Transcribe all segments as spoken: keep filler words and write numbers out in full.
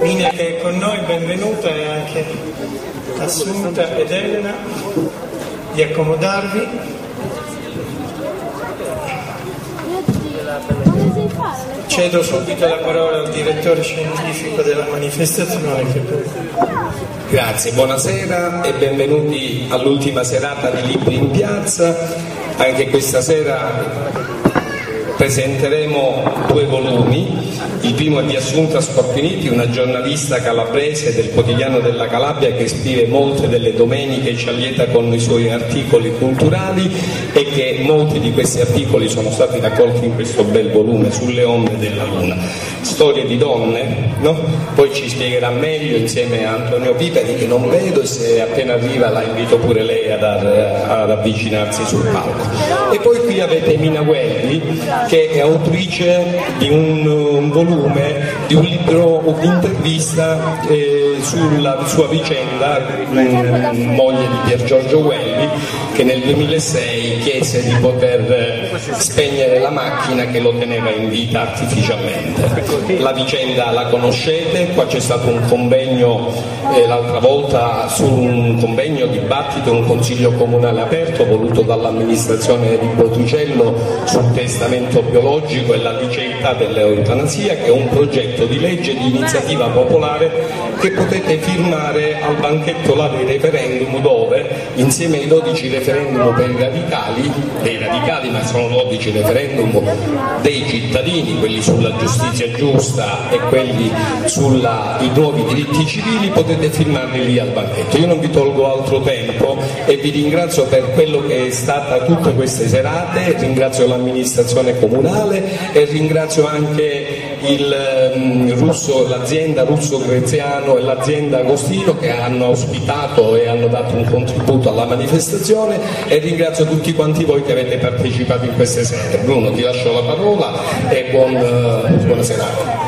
Mina che è con noi, benvenuta, e anche Assunta ed Elena, di accomodarvi. Cedo subito la parola al direttore scientifico della manifestazione. Che poi... Grazie, buonasera e benvenuti all'ultima serata di Libri in Piazza. Anche questa sera presenteremo due volumi. Il primo è di Assunta Scorpiniti, una giornalista calabrese del Quotidiano della Calabria che scrive molte delle domeniche e ci allieta con i suoi articoli culturali, e che molti di questi articoli sono stati raccolti in questo bel volume, Sulle onde della luna. Storie di donne, no? Poi ci spiegherà meglio insieme a Antonio Piperi, che non vedo, e se appena arriva la invito pure lei ad, ad avvicinarsi sul palco. E poi qui avete Mina Welby, che è autrice di un, un volume, di un libro, un'intervista eh, sulla sua vicenda, eh, moglie di Pier Giorgio Welby, che nel duemilasei chiese di poter spegnere la macchina che lo teneva in vita artificialmente. La vicenda la conoscete, qua c'è stato un convegno eh, l'altra volta, su un convegno, dibattito, un consiglio comunale aperto voluto dall'amministrazione di Botticello sul testamento biologico e la liceità dell'eutanasia, che è un progetto di legge di iniziativa popolare che potete firmare al banchetto là dei referendum, dove insieme ai dodici referendum per i radicali, dei radicali ma sono dodici referendum dei cittadini, quelli sulla giustizia giusta e quelli sui nuovi diritti civili, potete firmarli lì al banchetto. Io non vi tolgo altro tempo e vi ringrazio per quello che è stata tutte queste serate, ringrazio l'amministrazione comunale e ringrazio anche il, um, russo, l'azienda Russo Greziano e l'azienda Agostino che hanno ospitato e hanno dato un contributo alla manifestazione, e ringrazio tutti quanti voi che avete partecipato in queste sere. Bruno, ti lascio la parola e buon, uh, buona serata.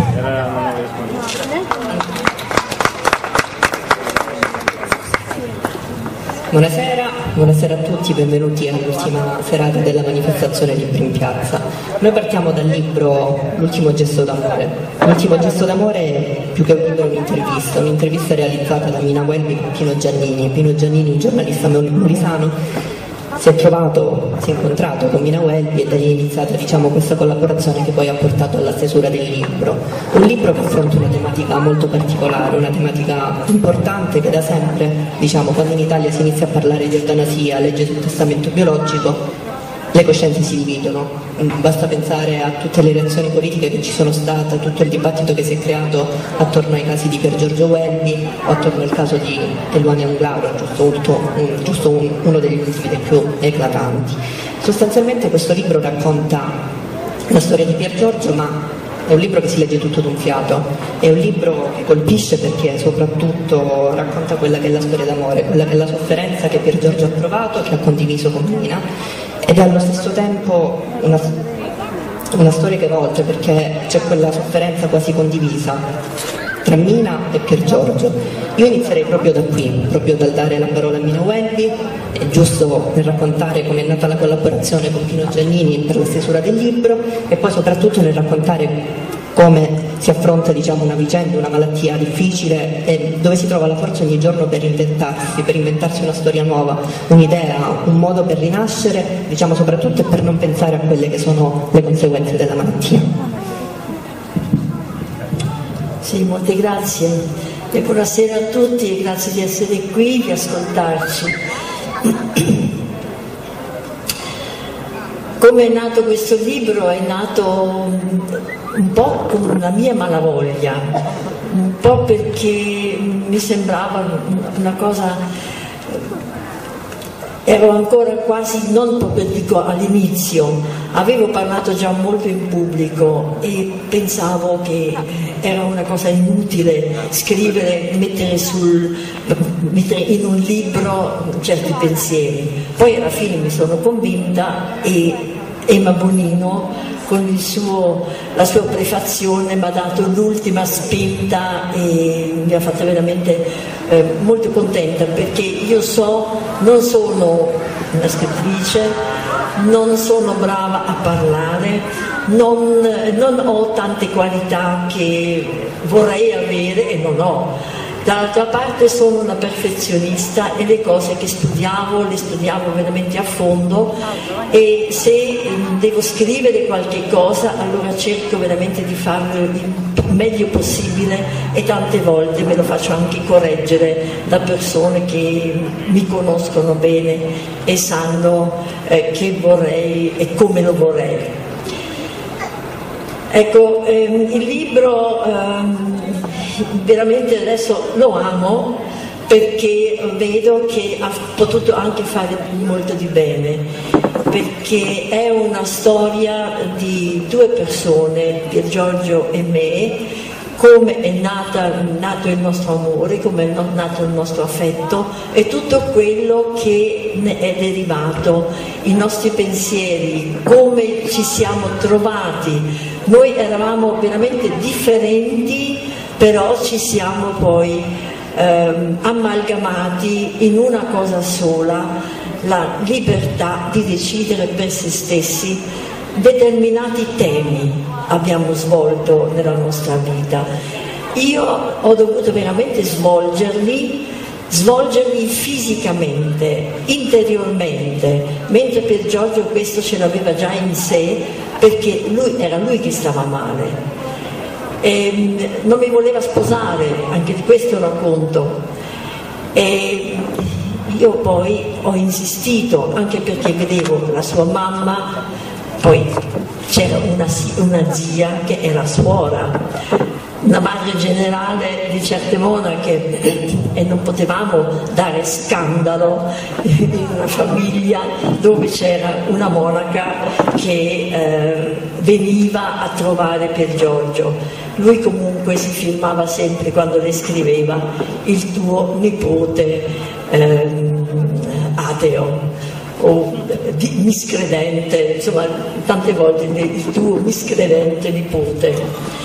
Buonasera, buonasera a tutti, benvenuti all'ultima serata della manifestazione Libri in Piazza. Noi partiamo dal libro L'ultimo gesto d'amore. L'ultimo gesto d'amore, più che un libro, è un'intervista, un'intervista realizzata da Mina Welby con Pino Giannini. Pino Giannini, un giornalista molisano, si è trovato, si è incontrato con Mina Welby e da lì è iniziata, diciamo, questa collaborazione che poi ha portato alla stesura del libro. Un libro che affronta una tematica molto particolare, una tematica importante che da sempre, diciamo, quando in Italia si inizia a parlare di eutanasia, legge sul testamento biologico, le coscienze si dividono. Basta pensare a tutte le reazioni politiche che ci sono state, a tutto il dibattito che si è creato attorno ai casi di Pier Giorgio Welby o attorno al caso di Eluana Englaro, giusto, un, giusto un, uno degli ultimi dei più eclatanti. Sostanzialmente questo libro racconta la storia di Pier Giorgio, ma è un libro che si legge tutto d'un fiato, è un libro che colpisce perché soprattutto racconta quella che è la storia d'amore, quella che è la sofferenza che Pier Giorgio ha provato, che ha condiviso con Mina, ed è allo stesso tempo una, una storia che volge, perché c'è quella sofferenza quasi condivisa tra Mina e Pier Giorgio. Io inizierei proprio da qui, proprio dal dare la parola a Mina Welby, è giusto per raccontare come è nata la collaborazione con Pino Giannini per la stesura del libro, e poi soprattutto nel raccontare come si affronta, diciamo, una vicenda, una malattia difficile, e dove si trova la forza ogni giorno per inventarsi, per inventarsi una storia nuova, un'idea, un modo per rinascere, diciamo, soprattutto per non pensare a quelle che sono le conseguenze della malattia. Sì, molte grazie e buonasera a tutti e grazie di essere qui, di ascoltarci. Come è nato questo libro? È nato un po' con la mia malavoglia, un po' perché mi sembrava una cosa, ero ancora quasi, non proprio dico all'inizio, avevo parlato già molto in pubblico e pensavo che era una cosa inutile scrivere, mettere, sul, mettere in un libro certi pensieri. Poi alla fine mi sono convinta e Emma Bonino con il suo, la sua prefazione mi ha dato l'ultima spinta e mi ha fatta veramente eh, molto contenta, perché io so, non sono una scrittrice, non sono brava a parlare, non, non ho tante qualità che vorrei avere e non ho. Dall'altra parte sono una perfezionista e le cose che studiavo le studiavo veramente a fondo, e se devo scrivere qualche cosa allora cerco veramente di farlo il meglio possibile, e tante volte me lo faccio anche correggere da persone che mi conoscono bene e sanno eh, che vorrei e come lo vorrei. Ecco, ehm, il libro ehm, veramente adesso lo amo perché vedo che ha potuto anche fare molto di bene, perché è una storia di due persone, Pier Giorgio e me, come è nata, nato il nostro amore, come è nato il nostro affetto e tutto quello che ne è derivato, i nostri pensieri, come ci siamo trovati. Noi eravamo veramente differenti, però ci siamo poi ehm, amalgamati in una cosa sola, la libertà di decidere per se stessi. Determinati temi abbiamo svolto nella nostra vita. Io ho dovuto veramente svolgerli, svolgerli fisicamente, interiormente, mentre per Giorgio questo ce l'aveva già in sé, perché lui, era lui che stava male. E non mi voleva sposare, anche di questo racconto. E io poi ho insistito, anche perché vedevo la sua mamma, poi c'era una, una zia che era suora, una madre generale di certe monache, e non potevamo dare scandalo in una famiglia dove c'era una monaca che eh, veniva a trovare Pier Giorgio. Lui comunque si filmava sempre quando le scriveva: il tuo nipote ehm, ateo o di miscredente, insomma tante volte il tuo miscredente nipote.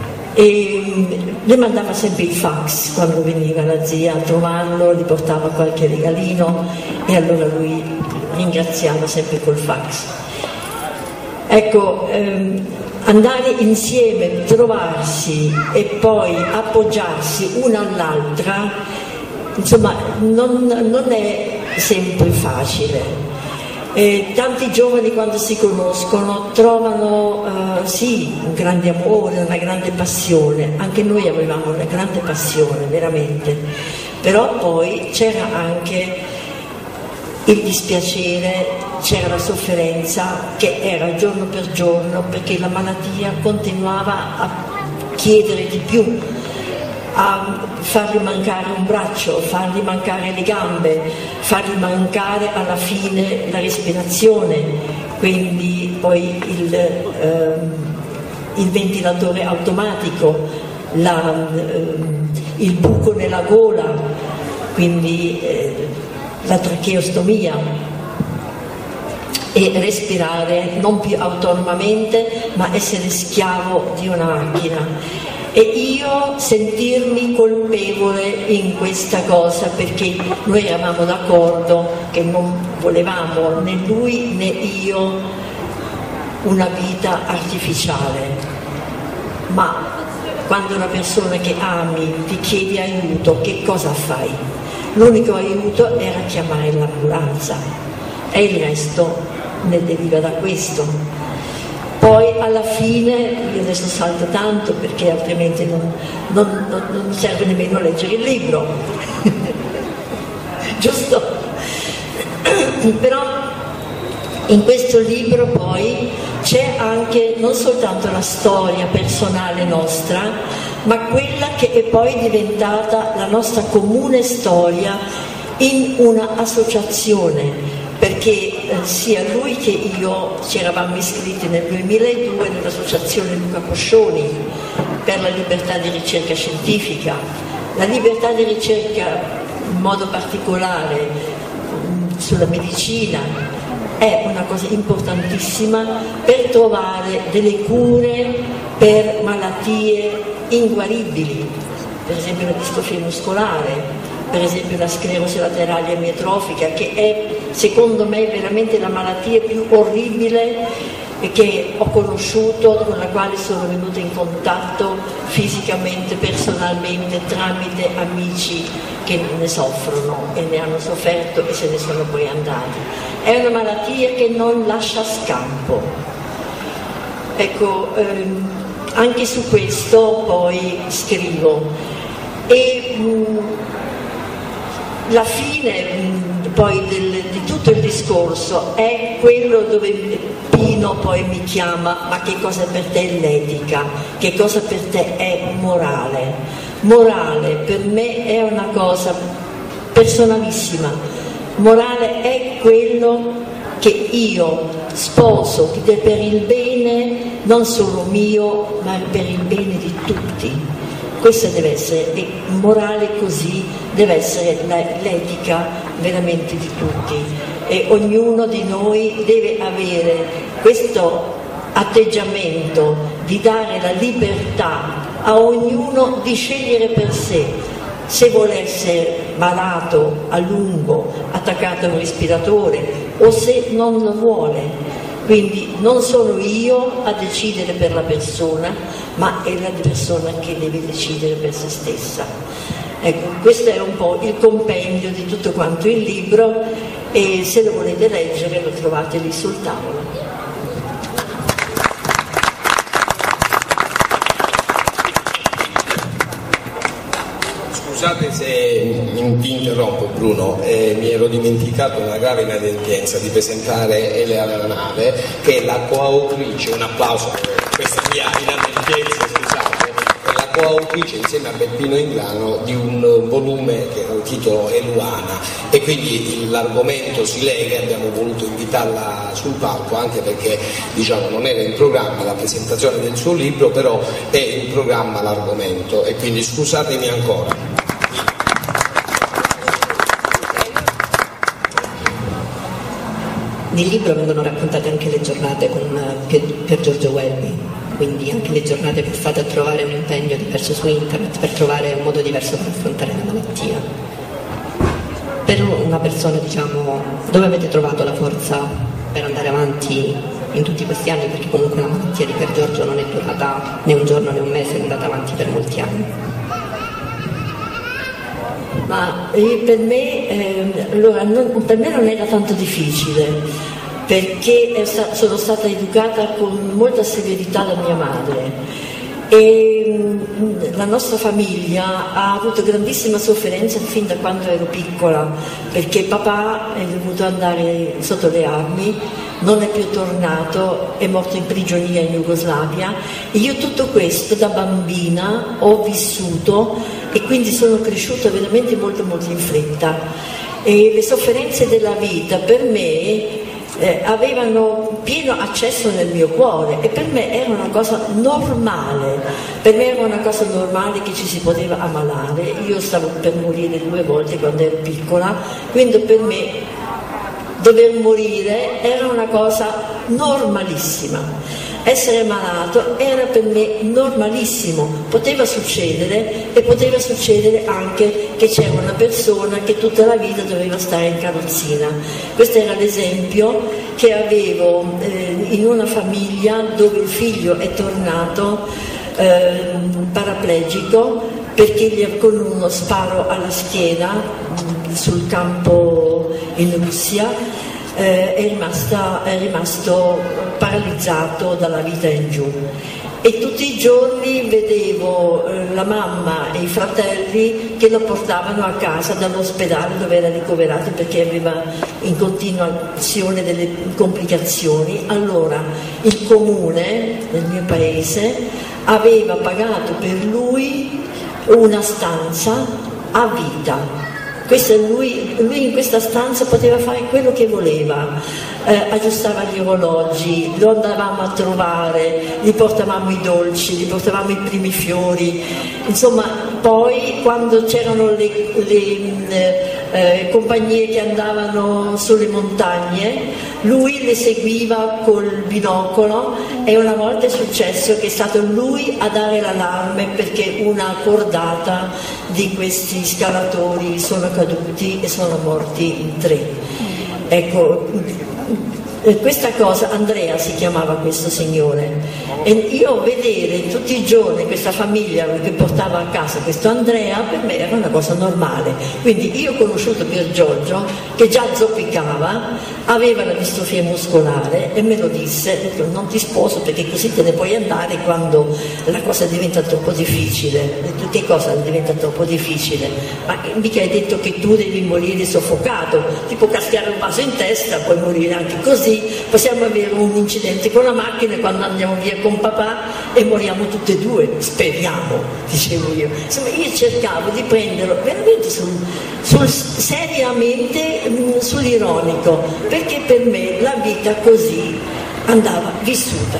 E le mandava sempre il fax quando veniva la zia a trovarlo, gli portava qualche regalino e allora lui ringraziava sempre col fax. Ecco, ehm, andare insieme, trovarsi e poi appoggiarsi una all'altra, insomma non, non è sempre facile. Eh, tanti giovani quando si conoscono trovano eh, sì un grande amore, una grande passione, anche noi avevamo una grande passione veramente, però poi c'era anche il dispiacere, c'era la sofferenza che era giorno per giorno, perché la malattia continuava a chiedere di più, a fargli mancare un braccio, fargli mancare le gambe, fargli mancare alla fine la respirazione, quindi poi il, ehm, il ventilatore automatico, la, ehm, il buco nella gola, quindi eh, la tracheostomia, e respirare non più autonomamente ma essere schiavo di una macchina. E io sentirmi colpevole in questa cosa, perché noi eravamo d'accordo che non volevamo né lui né io una vita artificiale, ma quando una persona che ami ti chiede aiuto, che cosa fai? L'unico aiuto era chiamare l'ambulanza e il resto ne deriva da questo. Poi alla fine, io adesso salto tanto perché altrimenti non, non, non, non serve nemmeno leggere il libro, giusto? Però in questo libro poi c'è anche non soltanto la storia personale nostra, ma quella che è poi diventata la nostra comune storia in una associazione. Perché eh, sia lui che io ci eravamo iscritti nel duemiladue nell'associazione Luca Coscioni per la libertà di ricerca scientifica. La libertà di ricerca in modo particolare mh, sulla medicina è una cosa importantissima per trovare delle cure per malattie inguaribili, per esempio la distrofia muscolare, per esempio la sclerosi laterale amiotrofica, che è secondo me veramente la malattia più orribile che ho conosciuto, con la quale sono venuta in contatto fisicamente, personalmente, tramite amici che ne soffrono e ne hanno sofferto e se ne sono poi andati. È una malattia che non lascia scampo. Ecco, ehm, anche su questo poi scrivo. E mh, la fine mh, poi del, di tutto il discorso è quello dove Pino poi mi chiama: ma che cosa per te è l'etica? Che cosa per te è morale? Morale per me è una cosa personalissima. Morale è quello che io sposo per il bene non solo mio, ma per il bene di tutti. Questa deve essere, e morale così deve essere l'etica veramente di tutti, e ognuno di noi deve avere questo atteggiamento di dare la libertà a ognuno di scegliere per sé se vuole essere malato a lungo, attaccato a un respiratore, o se non lo vuole. Quindi non sono io a decidere per la persona, ma è la persona che deve decidere per se stessa. Ecco, questo è un po' il compendio di tutto quanto il libro, e se lo volete leggere lo trovate lì sul tavolo. Scusate se ti interrompo, Bruno, eh, mi ero dimenticato una grave inadempienza di presentare Eleonora Nave, che è la coautrice, un applauso per questa mia inadempienza, scusate, è la coautrice insieme a Beppino Ingrano di un volume che il titolo è Luana, e quindi l'argomento si lega e abbiamo voluto invitarla sul palco, anche perché diciamo non era in programma la presentazione del suo libro, però è in programma l'argomento, e quindi scusatemi ancora. Nel libro vengono raccontate anche le giornate con Pier Giorgio Welby, quindi anche le giornate passate a trovare un impegno diverso su internet per trovare un modo diverso per affrontare la malattia. Per una persona, diciamo, dove avete trovato la forza per andare avanti in tutti questi anni, perché comunque la malattia di Pier Giorgio non è durata né un giorno né un mese, è andata avanti per molti anni. Ma eh, per me, eh, allora, non, per me non era tanto difficile, perché è sta- sono stata educata con molta severità da mia madre, e mh, la nostra famiglia ha avuto grandissima sofferenza fin da quando ero piccola, perché papà è dovuto andare sotto le armi, non è più tornato, è morto in prigionia in Jugoslavia, e io tutto questo da bambina ho vissuto, e quindi sono cresciuta veramente molto molto in fretta, e le sofferenze della vita per me eh, avevano pieno accesso nel mio cuore, e per me era una cosa normale, per me era una cosa normale che ci si poteva ammalare. Io stavo per morire due volte quando ero piccola, quindi per me dover morire era una cosa normalissima. Essere malato era per me normalissimo, poteva succedere, e poteva succedere anche che c'era una persona che tutta la vita doveva stare in carrozzina. Questo era l'esempio che avevo eh, in una famiglia dove il figlio è tornato eh, paraplegico, perché gli, con uno sparo alla schiena mh, sul campo in Russia Eh, è, rimasta, è rimasto paralizzato dalla vita in giù, e tutti i giorni vedevo eh, la mamma e i fratelli che lo portavano a casa dall'ospedale dove era ricoverato, perché aveva in continuazione delle complicazioni. Allora il comune del mio paese aveva pagato per lui una stanza a vita. Questo lui, lui in questa stanza poteva fare quello che voleva, eh, aggiustava gli orologi, lo andavamo a trovare, gli portavamo i dolci, gli portavamo i primi fiori, insomma. Poi quando c'erano le, le eh, compagnie che andavano sulle montagne, lui le seguiva col binocolo, e una volta è successo che è stato lui a dare l'allarme perché una cordata di questi scalatori sono caduti e sono morti in tre. Ecco, eh, questa cosa, Andrea si chiamava questo signore, e io vedere tutti i giorni questa famiglia che portava a casa questo Andrea, per me era una cosa normale. Quindi io ho conosciuto Pier Giorgio che già zoppicava, aveva la distrofia muscolare e me lo disse: non ti sposo perché così te ne puoi andare quando la cosa diventa troppo difficile. Ho detto: che cosa diventa troppo difficile? Ma mica hai detto che tu devi morire soffocato, ti può cascare un vaso in testa, puoi morire anche così, possiamo avere un incidente con la macchina quando andiamo via con papà e moriamo tutte e due, speriamo, dicevo io. Insomma, io cercavo di prenderlo veramente sul, sul seriamente, mh, sull'ironico, perché per me la vita così andava vissuta.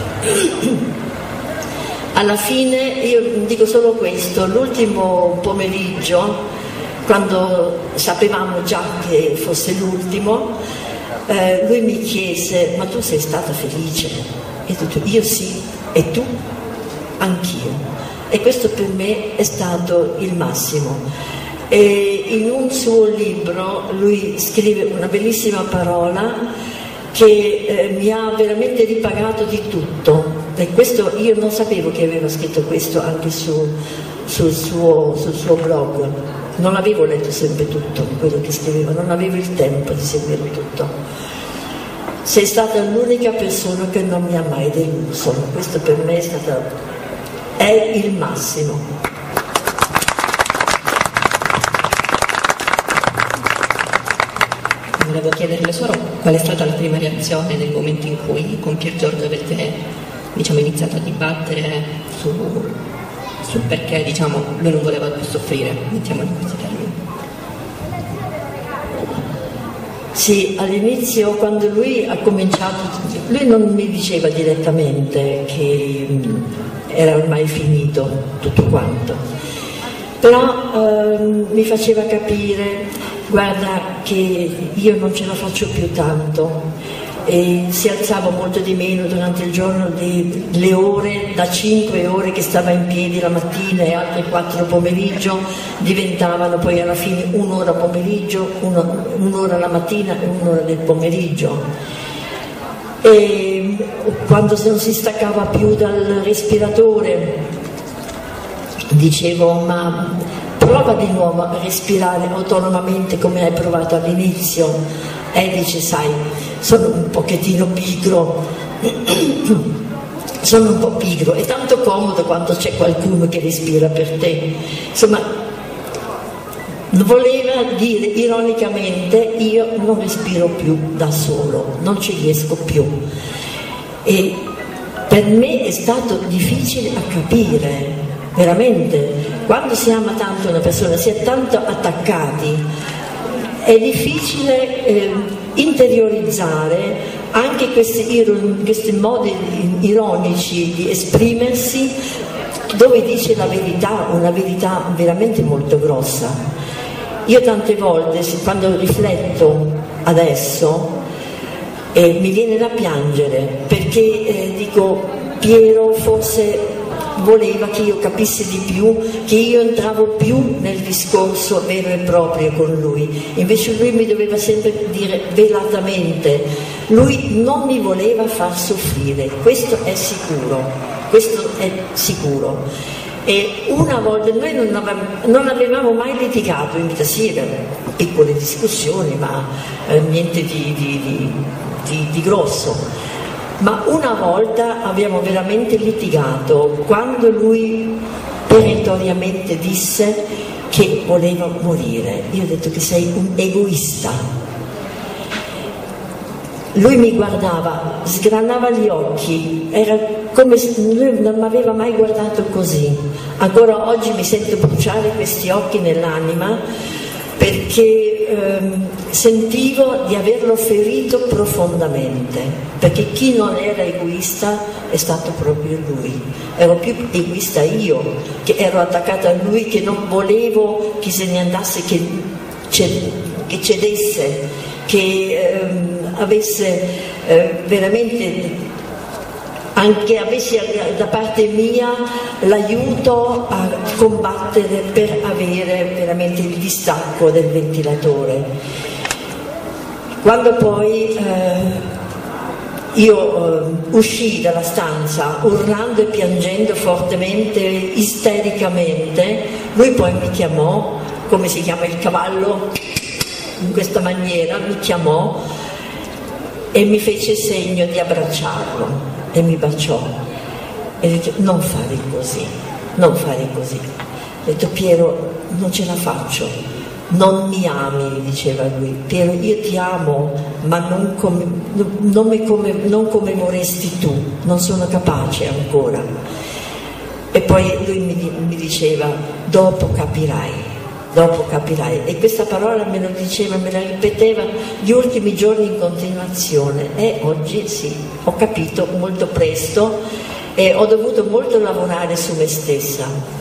Alla fine io dico solo questo: l'ultimo pomeriggio, quando sapevamo già che fosse l'ultimo, eh, lui mi chiese: ma tu sei stata felice? E ho detto: io sì, e tu? Anch'io. E questo per me è stato il massimo. E in un suo libro lui scrive una bellissima parola che eh, mi ha veramente ripagato di tutto, e questo io non sapevo che aveva scritto questo anche su, sul, suo, sul suo blog. Non avevo letto sempre tutto quello che scriveva, non avevo il tempo di seguire tutto. Sei stata l'unica persona che non mi ha mai deluso, questo per me è stata, è il massimo. Volevo chiederle solo qual è stata la prima reazione nel momento in cui con Pier Giorgio avete, diciamo, iniziato a dibattere su, sul perché, diciamo, lui non voleva più soffrire, mettiamo in questi termini. Sì, all'inizio, quando lui ha cominciato, lui non mi diceva direttamente che era ormai finito tutto quanto, però ehm, mi faceva capire: guarda che io non ce la faccio più tanto. E si alzava molto di meno durante il giorno, di, le ore, da cinque ore che stava in piedi la mattina e altre quattro pomeriggio diventavano poi alla fine un'ora pomeriggio, uno, un'ora la mattina e un'ora del pomeriggio. E quando non si staccava più dal respiratore dicevo: ma prova di nuovo a respirare autonomamente come hai provato all'inizio. E dice: sai, sono un pochettino pigro, sono un po' pigro, è tanto comodo quando c'è qualcuno che respira per te. Insomma, voleva dire ironicamente: io non respiro più da solo, non ci riesco più. E per me è stato difficile a capire, veramente, quando si ama tanto una persona, si è tanto attaccati, è difficile eh, interiorizzare anche questi, questi modi ironici di esprimersi, dove dice la verità, una verità veramente molto grossa. Io tante volte, quando rifletto adesso, eh, mi viene da piangere, perché eh, dico: Piero forse voleva che io capissi di più, che io entravo più nel discorso vero e proprio con lui, invece lui mi doveva sempre dire velatamente. Lui non mi voleva far soffrire, questo è sicuro, questo è sicuro. E una volta noi non avevamo, non avevamo mai litigato in vita, sì, piccole discussioni, ma eh, niente di, di, di, di, di grosso. Ma una volta abbiamo veramente litigato quando lui perentoriamente disse che voleva morire. Io ho detto: che sei un egoista. Lui mi guardava, sgranava gli occhi, era come se lui non mi aveva mai guardato così. Ancora oggi mi sento bruciare questi occhi nell'anima, perché ehm, sentivo di averlo ferito profondamente, perché chi non era egoista è stato proprio lui. Ero più egoista io, che ero attaccata a lui, che non volevo che se ne andasse, che, che cedesse, che ehm, avesse eh, veramente, anche avessi da parte mia l'aiuto a combattere per avere veramente il distacco del ventilatore. Quando poi eh, io eh, uscii dalla stanza urlando e piangendo fortemente, istericamente. Lui poi mi chiamò, come si chiama il cavallo, in questa maniera, mi chiamò e mi fece segno di abbracciarlo e mi baciò e dice: non fare così, non fare così. Ho detto: Piero, non ce la faccio, non mi ami, diceva lui. Piero, io ti amo, ma non come, non come, non come vorresti tu, non sono capace ancora. E poi lui mi, mi diceva: dopo capirai, dopo capirai. E questa parola me lo diceva, me la ripeteva gli ultimi giorni in continuazione. E oggi sì, ho capito molto presto e ho dovuto molto lavorare su me stessa.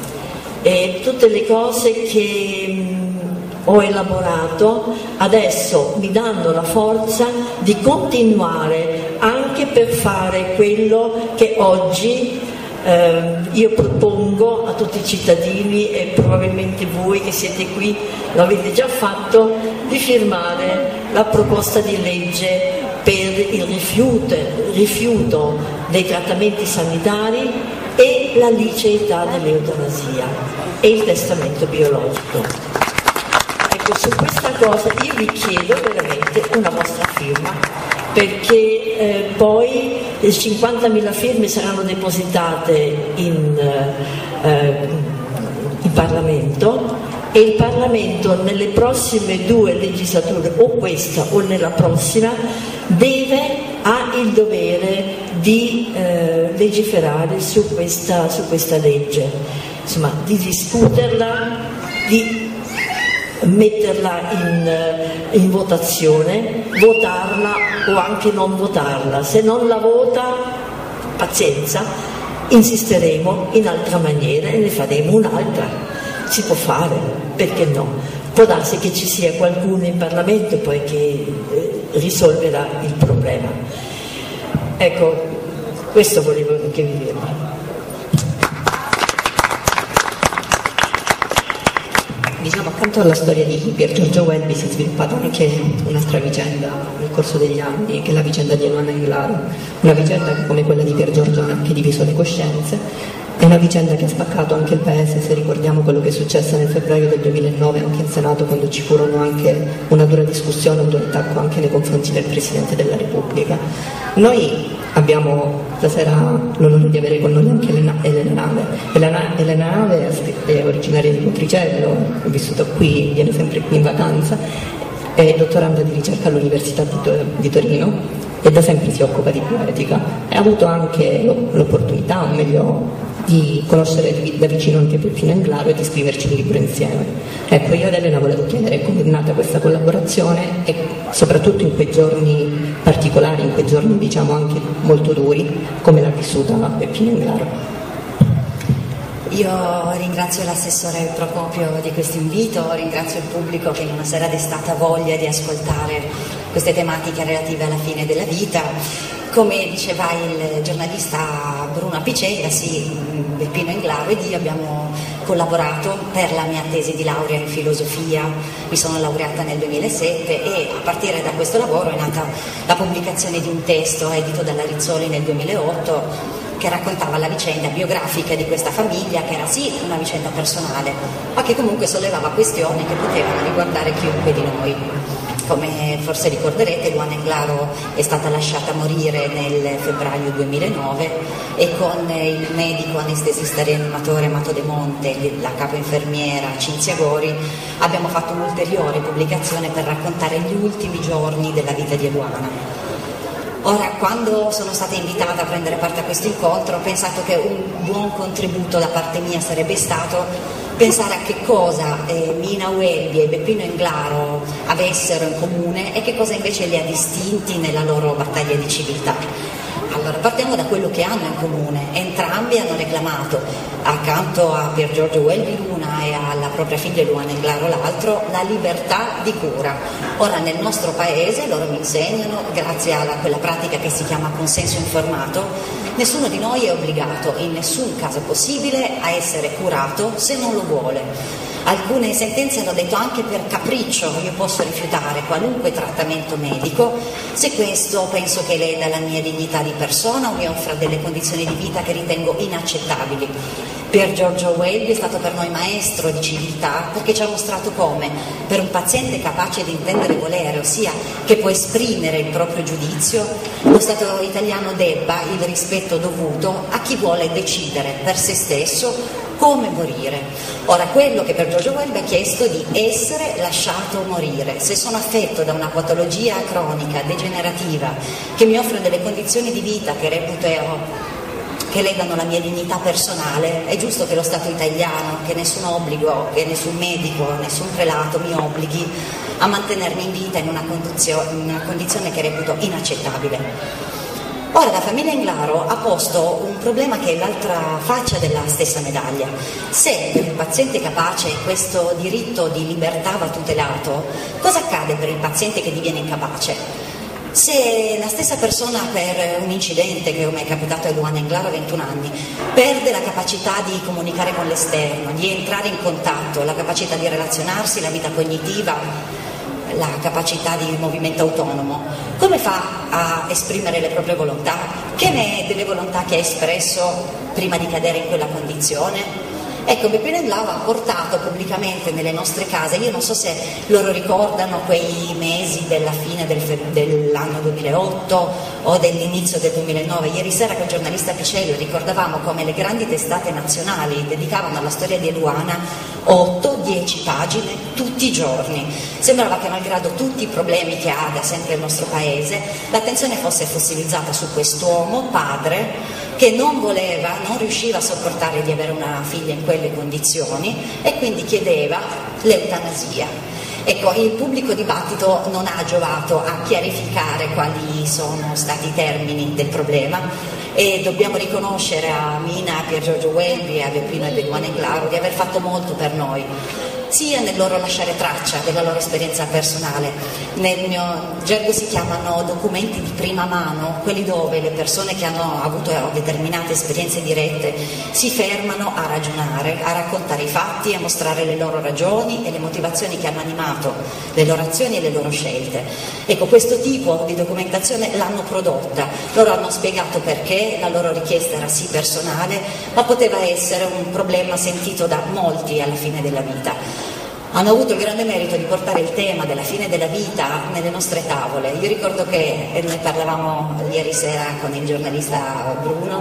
E tutte le cose che mh, ho elaborato adesso mi danno la forza di continuare anche per fare quello che oggi eh, io propongo a tutti i cittadini, e probabilmente voi che siete qui lo avete già fatto, di firmare la proposta di legge per il rifiuto, rifiuto dei trattamenti sanitari e la liceità dell'eutanasia e il testamento biologico. Ecco, su questa cosa io vi chiedo veramente una vostra firma, perché eh, poi cinquantamila firme saranno depositate in, eh, in Parlamento, e il Parlamento nelle prossime due legislature, o questa o nella prossima, deve, ha il dovere di eh, legiferare su questa, su questa legge, insomma, di discuterla, di metterla in, in votazione, votarla o anche non votarla. Se non la vota, pazienza, insisteremo in altra maniera e ne faremo un'altra. Si può fare, perché no? Può darsi che ci sia qualcuno in Parlamento poi che eh, risolverà il problema. Ecco, questo volevo che vi dirvi. Diciamo, accanto alla storia di Pier Giorgio Welby si è sviluppata anche un'altra vicenda nel corso degli anni, che è la vicenda di Eluana Englaro, una vicenda che, come quella di Pier Giorgio, ha anche diviso le coscienze. È una vicenda che ha spaccato anche il Paese, se ricordiamo quello che è successo nel febbraio del duemilanove anche in Senato, quando ci furono anche una dura discussione, un duro attacco anche nei confronti del Presidente della Repubblica. Noi abbiamo stasera l'onore di avere con noi anche Elena, Elena Nave. Elena, Elena Nave è originaria di Cotricello, è vissuta qui, viene sempre qui in vacanza, è dottoranda di ricerca all'Università di, di Torino e da sempre si occupa di bioetica. E ha avuto anche l'opportunità, o meglio, di conoscere da vicino anche Peppino Englaro e di scriverci un libro insieme. Ecco, io ad Elena volevo chiedere come è nata questa collaborazione e soprattutto in quei giorni particolari, in quei giorni diciamo anche molto duri, come l'ha vissuta Peppino Englaro. Io ringrazio l'assessore Procopio di questo invito, ringrazio il pubblico che in una sera destata voglia di ascoltare queste tematiche relative alla fine della vita. Come diceva il giornalista Bruno Apicella, sì, Peppino Englaro ed io abbiamo collaborato per la mia tesi di laurea in filosofia. Mi sono laureata nel duemilasette e a partire da questo lavoro è nata la pubblicazione di un testo edito dalla Rizzoli nel duemilaotto che raccontava la vicenda biografica di questa famiglia, che era sì una vicenda personale, ma che comunque sollevava questioni che potevano riguardare chiunque di noi. Come forse ricorderete, Eluana Englaro è stata lasciata morire nel febbraio duemilanove e con il medico anestesista rianimatore Amato De Monte e la capo infermiera Cinzia Gori abbiamo fatto un'ulteriore pubblicazione per raccontare gli ultimi giorni della vita di Eluana. Ora, quando sono stata invitata a prendere parte a questo incontro, ho pensato che un buon contributo da parte mia sarebbe stato pensare a che cosa eh, Mina Welby e Peppino Englaro avessero in comune e che cosa invece li ha distinti nella loro battaglia di civiltà. Allora, partiamo da quello che hanno in comune. Entrambi hanno reclamato, accanto a Pier Giorgio Welby l'una e alla propria figlia Eluana Englaro l'altro, la libertà di cura. Ora, nel nostro paese, loro mi insegnano, grazie a quella pratica che si chiama consenso informato, nessuno di noi è obbligato in nessun caso possibile a essere curato se non lo vuole. Alcune sentenze hanno detto anche per capriccio io posso rifiutare qualunque trattamento medico se questo penso che leda la mia dignità di persona o mi offra delle condizioni di vita che ritengo inaccettabili. Pier Giorgio Welby è stato per noi maestro di civiltà perché ci ha mostrato come per un paziente capace di intendere e volere, ossia che può esprimere il proprio giudizio, lo Stato italiano debba il rispetto dovuto a chi vuole decidere per se stesso come morire. Ora, quello che per Giorgio Welby ha chiesto di essere lasciato morire. Se sono affetto da una patologia cronica, degenerativa, che mi offre delle condizioni di vita che reputo che ledano la mia dignità personale, è giusto che lo Stato italiano, che nessun obbligo, che nessun medico, nessun prelato mi obblighi a mantenermi in vita in una condizione, in una condizione che reputo inaccettabile. Ora la famiglia Englaro ha posto un problema che è l'altra faccia della stessa medaglia. Se per il paziente capace questo diritto di libertà va tutelato, cosa accade per il paziente che diviene incapace? Se la stessa persona per un incidente, che mi è capitato a Luana Englaro a ventuno anni, perde la capacità di comunicare con l'esterno, di entrare in contatto, la capacità di relazionarsi, la vita cognitiva, la capacità di movimento autonomo, come fa a esprimere le proprie volontà? Che ne è delle volontà che ha espresso prima di cadere in quella condizione? Ecco, Beppino Englaro ha portato pubblicamente nelle nostre case, io non so se loro ricordano quei mesi della fine del, dell'anno duemilaotto o dell'inizio del duemilanove, ieri sera con il giornalista Picello ricordavamo come le grandi testate nazionali dedicavano alla storia di Eluana otto dieci pagine tutti i giorni. Sembrava che malgrado tutti i problemi che ha da sempre il nostro paese, l'attenzione fosse fossilizzata su quest'uomo, padre, che non voleva, non riusciva a sopportare di avere una figlia in quelle condizioni e quindi chiedeva l'eutanasia. Ecco, il pubblico dibattito non ha giovato a chiarificare quali sono stati i termini del problema e dobbiamo riconoscere a Mina, a Pier Giorgio Welby, a Beppino e Luana Englaro di aver fatto molto per noi, sia nel loro lasciare traccia della loro esperienza personale. Nel mio gergo si chiamano documenti di prima mano, quelli dove le persone che hanno avuto determinate esperienze dirette si fermano a ragionare, a raccontare i fatti, a mostrare le loro ragioni e le motivazioni che hanno animato le loro azioni e le loro scelte. Ecco, questo tipo di documentazione l'hanno prodotta, loro hanno spiegato perché la loro richiesta era sì personale, ma poteva essere un problema sentito da molti alla fine della vita. Hanno avuto il grande merito di portare il tema della fine della vita nelle nostre tavole. Io ricordo che, e noi parlavamo ieri sera con il giornalista Bruno,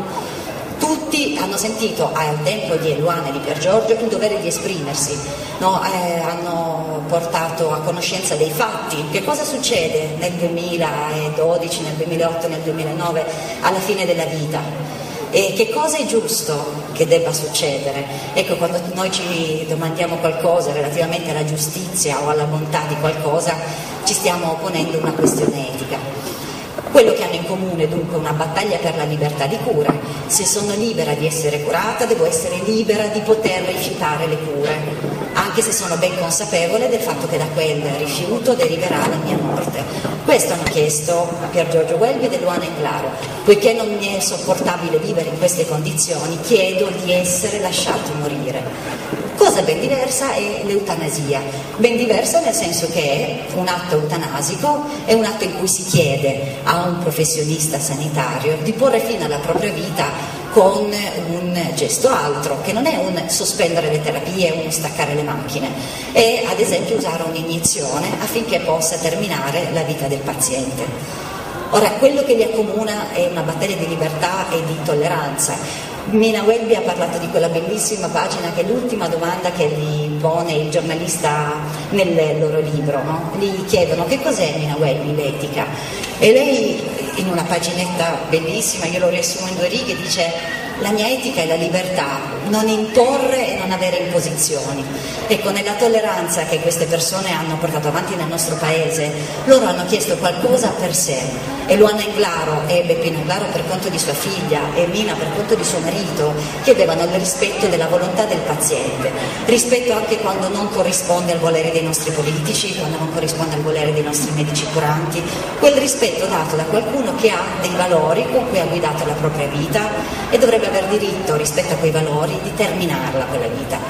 tutti hanno sentito al tempo di Luana e di Pier Giorgio il dovere di esprimersi, no? eh, hanno portato a conoscenza dei fatti, che cosa succede nel duemiladodici, nel duemilaotto, nel duemilanove alla fine della vita. E che cosa è giusto che debba succedere? Ecco, quando noi ci domandiamo qualcosa relativamente alla giustizia o alla bontà di qualcosa, ci stiamo ponendo una questione etica. Quello che hanno in comune dunque una battaglia per la libertà di cura. Se sono libera di essere curata, devo essere libera di poter rifiutare le cure, anche se sono ben consapevole del fatto che da quel rifiuto deriverà la mia morte. Questo hanno chiesto a Pier Giorgio Welby e Luana Englaro. Poiché non mi è sopportabile vivere in queste condizioni, chiedo di essere lasciato morire. Cosa ben diversa è l'eutanasia, ben diversa nel senso che è un atto eutanasico, è un atto in cui si chiede a un professionista sanitario di porre fine alla propria vita con un gesto altro, che non è un sospendere le terapie, uno staccare le macchine, è ad esempio usare un'iniezione affinché possa terminare la vita del paziente. Ora, quello che li accomuna è una battaglia di libertà e di tolleranza. Mina Welby ha parlato di quella bellissima pagina che è l'ultima domanda che gli pone il giornalista nel loro libro, no? Gli chiedono che cos'è, Mina Welby, l'etica, e lei in una paginetta bellissima, io lo riassumo in due righe, dice: la mia etica è la libertà, non imporre e non avere imposizioni. Ecco, nella tolleranza che queste persone hanno portato avanti nel nostro paese, loro hanno chiesto qualcosa per sé, e Luana Englaro e Beppino Englaro per conto di sua figlia e Mina per conto di suo marito chiedevano il rispetto della volontà del paziente, rispetto anche quando non corrisponde al volere dei nostri politici, quando non corrisponde al volere dei nostri medici curanti, quel rispetto dato da qualcuno che ha dei valori con cui ha guidato la propria vita e dovrebbe aver diritto rispetto a quei valori di terminarla quella vita.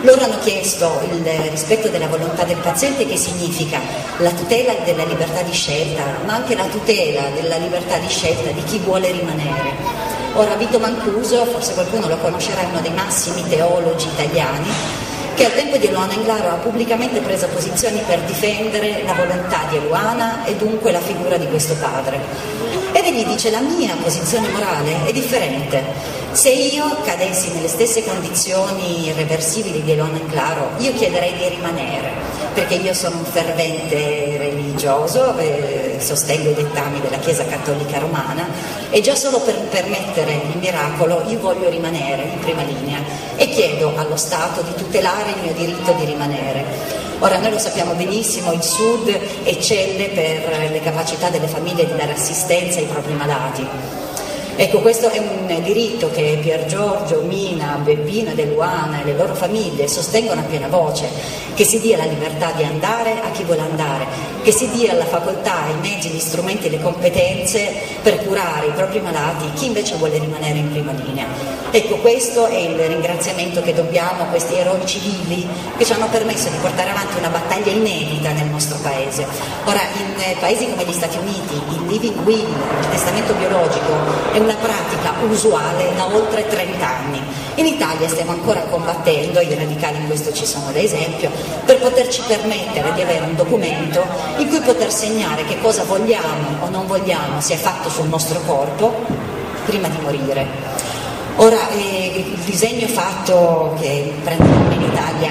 Loro hanno chiesto il rispetto della volontà del paziente, che significa la tutela della libertà di scelta, ma anche la tutela della libertà di scelta di chi vuole rimanere. Ora, Vito Mancuso, forse qualcuno lo conoscerà, è uno dei massimi teologi italiani, che al tempo di Eluana Englaro ha pubblicamente preso posizioni per difendere la volontà di Eluana e dunque la figura di questo padre. Ed egli dice: la mia posizione morale è differente. Se io cadessi nelle stesse condizioni irreversibili di Eluana Englaro, io chiederei di rimanere, perché io sono un fervente religioso, eh, sostengo i dettami della Chiesa Cattolica Romana, e già solo per permettere il miracolo io voglio rimanere in prima linea e chiedo allo Stato di tutelare il mio diritto di rimanere. Ora, noi lo sappiamo benissimo, il Sud eccelle per le capacità delle famiglie di dare assistenza ai propri malati. Ecco, questo è un diritto che Pier Giorgio, Mina, Beppino ed Eluana e le loro famiglie sostengono a piena voce, che si dia la libertà di andare a chi vuole andare, che si dia la facoltà, i mezzi, gli strumenti e le competenze per curare i propri malati, chi invece vuole rimanere in prima linea. Ecco, questo è il ringraziamento che dobbiamo a questi eroi civili che ci hanno permesso di portare avanti una battaglia inedita nel nostro paese. Ora, in paesi come gli Stati Uniti, il living will, il testamento biologico, è una pratica usuale da oltre trenta anni. In Italia stiamo ancora combattendo, i radicali in questo ci sono da esempio, per poterci permettere di avere un documento in cui poter segnare che cosa vogliamo o non vogliamo sia fatto sul nostro corpo prima di morire. Ora, eh, il disegno fatto che prende il nome in Italia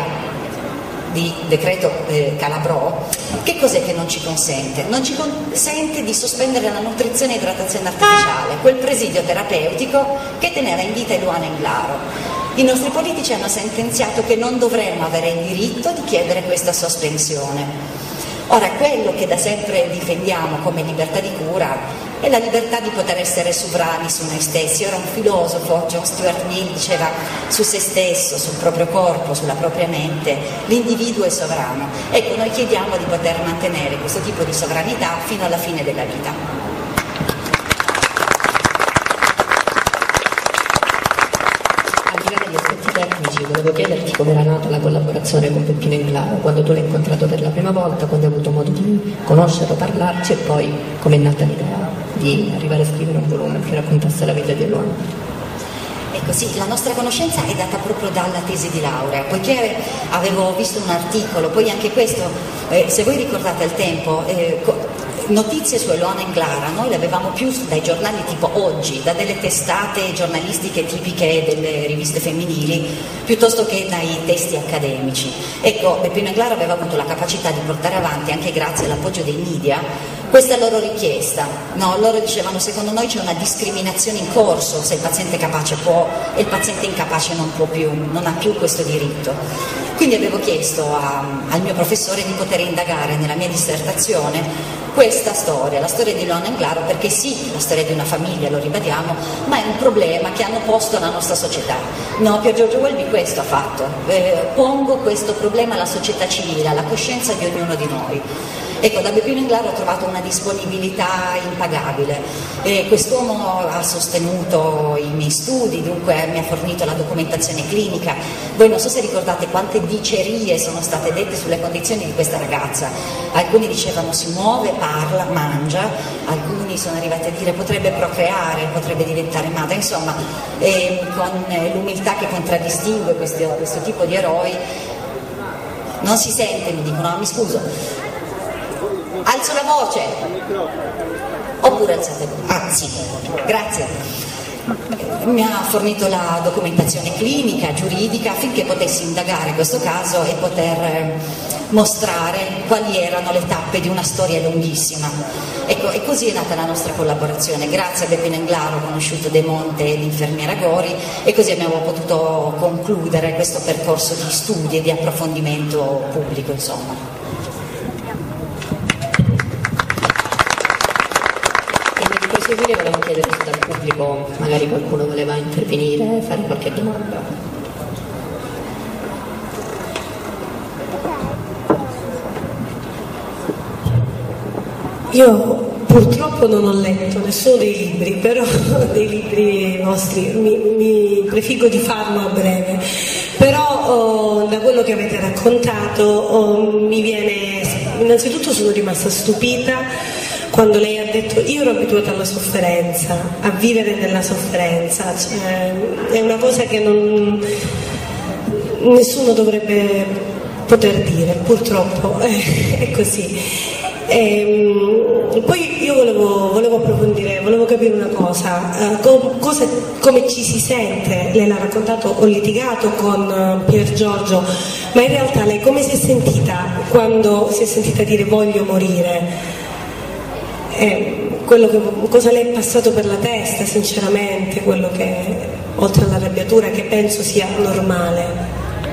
di decreto eh, Calabrò, che cos'è che non ci consente? Non ci consente di sospendere la nutrizione e idratazione artificiale, quel presidio terapeutico che teneva in vita Eluana Englaro. I nostri politici hanno sentenziato che non dovremmo avere il diritto di chiedere questa sospensione. Ora, quello che da sempre difendiamo come libertà di cura è la libertà di poter essere sovrani su noi stessi. Ora, un filosofo, John Stuart Mill, diceva: su se stesso, sul proprio corpo, sulla propria mente, l'individuo è sovrano. Ecco, noi chiediamo di poter mantenere questo tipo di sovranità fino alla fine della vita. Tecnici, volevo chiederti come era nata la collaborazione con Beppino Englaro, quando tu l'hai incontrato per la prima volta, quando hai avuto modo di conoscerlo, parlarci, e poi come è nata l'idea di arrivare a scrivere un volume che raccontasse la vita di Eluana. Ecco, sì, la nostra conoscenza è data proprio dalla tesi di laurea, poiché avevo visto un articolo, poi anche questo, eh, se voi ricordate al tempo, eh, co- notizie su Eluana Englaro noi le avevamo più dai giornali tipo Oggi, da delle testate giornalistiche tipiche delle riviste femminili, piuttosto che dai testi accademici. Ecco, Beppino Englaro aveva avuto la capacità di portare avanti, anche grazie all'appoggio dei media, questa loro richiesta. No, loro dicevano: secondo noi c'è una discriminazione in corso se il paziente capace può e il paziente incapace non può più, non ha più questo diritto. Quindi avevo chiesto a, al mio professore di poter indagare nella mia dissertazione questa storia, la storia di Eluana Englaro, perché sì, la storia di una famiglia, lo ribadiamo, ma è un problema che hanno posto alla nostra società. No, Pier Giorgio Welby questo ha fatto, eh, pongo questo problema alla società civile, alla coscienza di ognuno di noi. Ecco, da Beppino Englaro ho trovato una disponibilità impagabile. Eh, quest'uomo ha sostenuto i miei studi, dunque mi ha fornito la documentazione clinica. Voi non so se ricordate quante dicerie sono state dette sulle condizioni di questa ragazza. Alcuni dicevano si muove, parla, mangia, alcuni sono arrivati a dire potrebbe procreare, potrebbe diventare madre, insomma, eh, con l'umiltà che contraddistingue questo, questo tipo di eroi. Non si sente, mi dicono, no, mi scuso. Alzo la voce, oppure alzate, ah sì, grazie. Mi ha fornito la documentazione clinica, giuridica, affinché potessi indagare questo caso e poter mostrare quali erano le tappe di una storia lunghissima. Ecco, e così è nata la nostra collaborazione. Grazie a Beppino Englaro ho conosciuto De Monte e l'infermiera Gori, e così abbiamo potuto concludere questo percorso di studi e di approfondimento pubblico, insomma. Volevo chiedere se dal pubblico magari qualcuno voleva intervenire, fare qualche domanda. Io Purtroppo non ho letto nessuno dei libri, però dei libri vostri mi, mi prefiggo di farlo a breve. Però oh, da quello che avete raccontato oh, mi viene, innanzitutto sono rimasta stupita quando lei ha detto io ero abituata alla sofferenza, a vivere nella sofferenza, cioè, è una cosa che non, nessuno dovrebbe poter dire, purtroppo è così. E, poi io volevo, volevo approfondire, volevo capire una cosa, uh, com, cosa, come ci si sente. Lei l'ha raccontato, ho litigato con uh, Pier Giorgio, ma in realtà lei come si è sentita quando si è sentita dire voglio morire? Eh, quello che, cosa le è passato per la testa sinceramente, quello che oltre all'arrabbiatura che penso sia normale?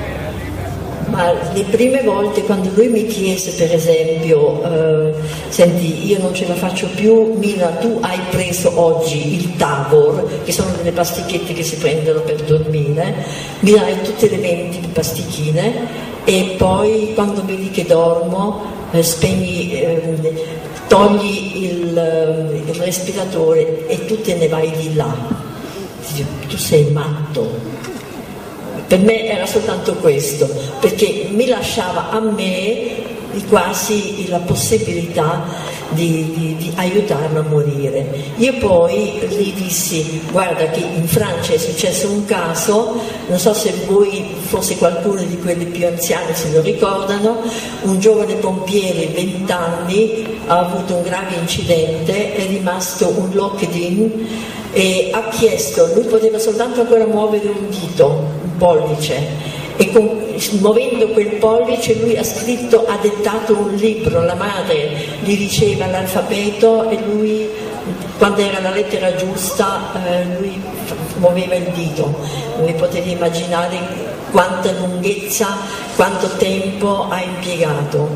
Ma le prime volte quando lui mi chiese per esempio eh, senti io non ce la faccio più, Mina tu hai preso oggi il Tavor, che sono delle pasticchette che si prendono per dormire, mi dai tutte le venti pasticchine e poi quando vedi che dormo eh, spegni, eh, togli il, il respiratore e tu te ne vai di là. Tu sei matto. Per me era soltanto questo, perché mi lasciava a me quasi la possibilità di, di, di aiutarlo a morire. Io poi gli dissi, guarda che in Francia è successo un caso, non so se voi, forse qualcuno di quelli più anziani se lo ricordano, un giovane pompiere, venti anni, ha avuto un grave incidente, è rimasto un locked-in e ha chiesto, lui poteva soltanto ancora muovere un dito, pollice, e con, muovendo quel pollice lui ha scritto, ha dettato un libro, la madre gli diceva l'alfabeto e lui quando era la lettera giusta eh, lui muoveva il dito. Voi potete immaginare quanta lunghezza, quanto tempo ha impiegato.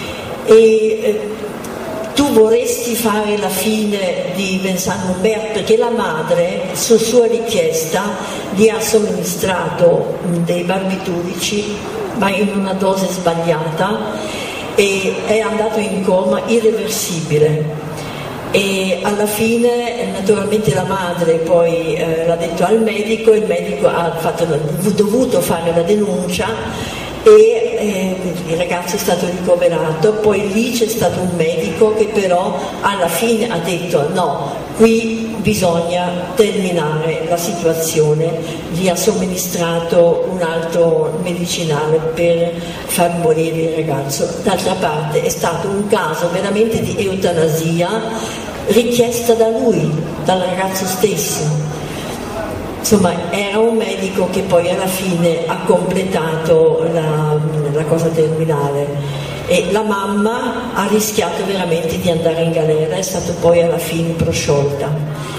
E eh, tu vorresti fare la fine di Vincent Humbert perché la madre, su sua richiesta, gli ha somministrato dei barbiturici, ma in una dose sbagliata, e è andato in coma irreversibile. E alla fine naturalmente la madre poi eh, l'ha detto al medico, il medico ha fatto, dovuto fare la denuncia e eh, il ragazzo è stato ricoverato, poi lì c'è stato un medico che però alla fine ha detto no, qui bisogna terminare la situazione, gli ha somministrato un altro medicinale per far morire il ragazzo. D'altra parte è stato un caso veramente di eutanasia richiesta da lui, dal ragazzo stesso. Insomma, era un medico che poi alla fine ha completato la, la cosa terminale e la mamma ha rischiato veramente di andare in galera, è stata poi alla fine prosciolta.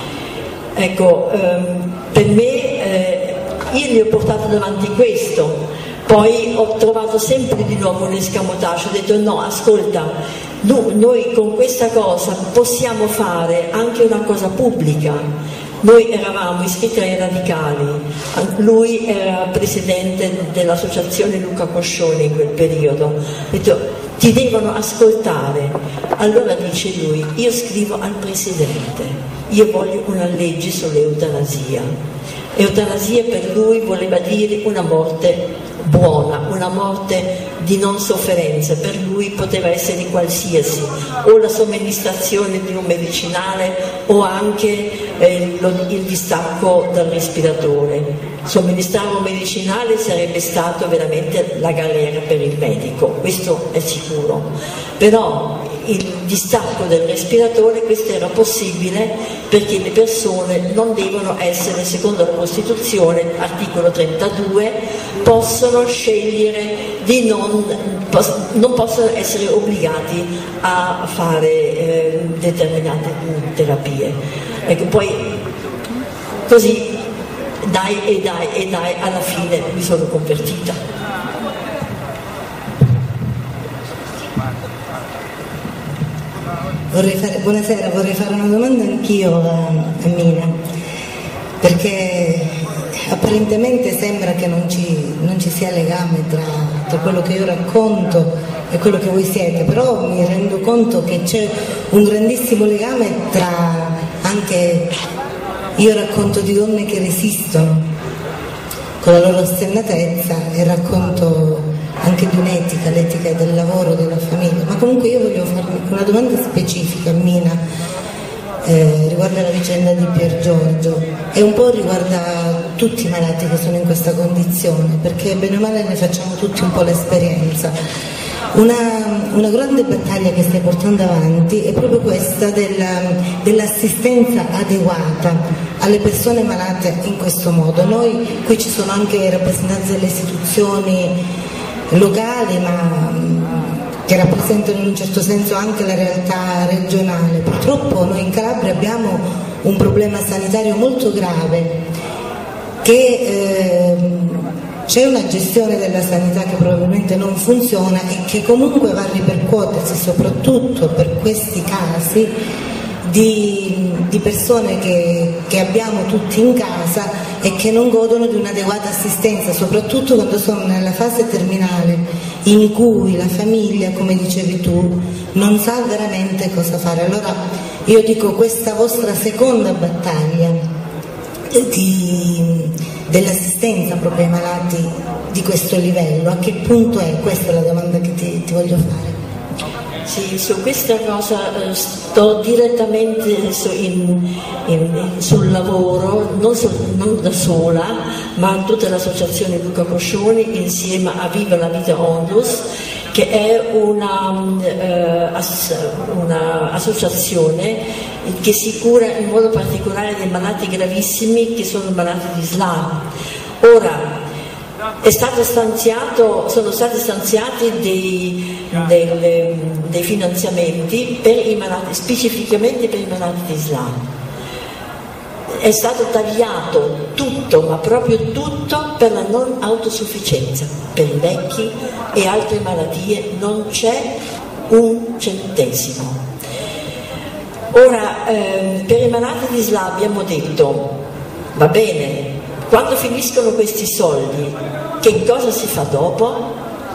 Ecco, ehm, per me eh, io gli ho portato davanti questo, poi ho trovato sempre di nuovo un escamotage, ho detto no, ascolta, no, noi con questa cosa possiamo fare anche una cosa pubblica. Noi eravamo iscritti ai radicali, lui era presidente dell'associazione Luca Coscioni in quel periodo, ho detto ti devono ascoltare. Allora dice lui, io scrivo al presidente, io voglio una legge sull'eutanasia. Eutanasia per lui voleva dire una morte buona, una morte di non sofferenza, per lui poteva essere qualsiasi, o la somministrazione di un medicinale o anche eh, lo, il distacco dal respiratore. Somministrare un medicinale sarebbe stato veramente la galera per il medico, questo è sicuro, però il distacco del respiratore questo era possibile perché le persone non devono essere, secondo la Costituzione, articolo trentadue, possono scegliere di non, non possono essere obbligati a fare eh, determinate terapie. Ecco, poi così dai e dai e dai, alla fine mi sono convertita. Vorrei fare, buonasera, vorrei fare una domanda anch'io a, a Mina, perché apparentemente sembra che non ci, non ci sia legame tra, tra quello che io racconto è quello che voi siete, però mi rendo conto che c'è un grandissimo legame tra anche io racconto di donne che resistono con la loro ostennatezza e racconto anche di un'etica, l'etica del lavoro, della famiglia. Ma comunque io voglio farvi una domanda specifica, Mina, eh, riguarda la vicenda di Pier Giorgio e un po' riguarda tutti i malati che sono in questa condizione, perché bene o male ne facciamo tutti un po' l'esperienza. Una, una grande battaglia che stai portando avanti è proprio questa della, dell'assistenza adeguata alle persone malate in questo modo. Noi qui ci sono anche rappresentanti delle istituzioni locali, ma che rappresentano in un certo senso anche la realtà regionale. Purtroppo noi in Calabria abbiamo un problema sanitario molto grave, che eh, c'è una gestione della sanità che probabilmente non funziona e che comunque va a ripercuotersi soprattutto per questi casi di, di persone che, che abbiamo tutti in casa e che non godono di un'adeguata assistenza, soprattutto quando sono nella fase terminale in cui la famiglia, come dicevi tu, non sa veramente cosa fare. Allora io dico, questa vostra seconda battaglia di, dell'assistenza proprio ai malati di questo livello, a che punto è? Questa è la domanda che ti, ti voglio fare. Sì, su questa cosa eh, sto direttamente su, in, in, sul lavoro, non, so, non da sola, ma tutta l'associazione Luca Coscioni insieme a Viva la Vita Onlus, che è una, eh, ass, una associazione che si cura in modo particolare dei malati gravissimi che sono malati di S L A. Ora, è stato stanziato, sono stati stanziati dei, dei, dei finanziamenti per i malati, specificamente per i malati di S L A. È stato tagliato tutto, ma proprio tutto, per la non autosufficienza, per i vecchi e altre malattie non c'è un centesimo. Ora, eh, per i malati di S L A abbiamo detto, va bene, quando finiscono questi soldi, che cosa si fa dopo?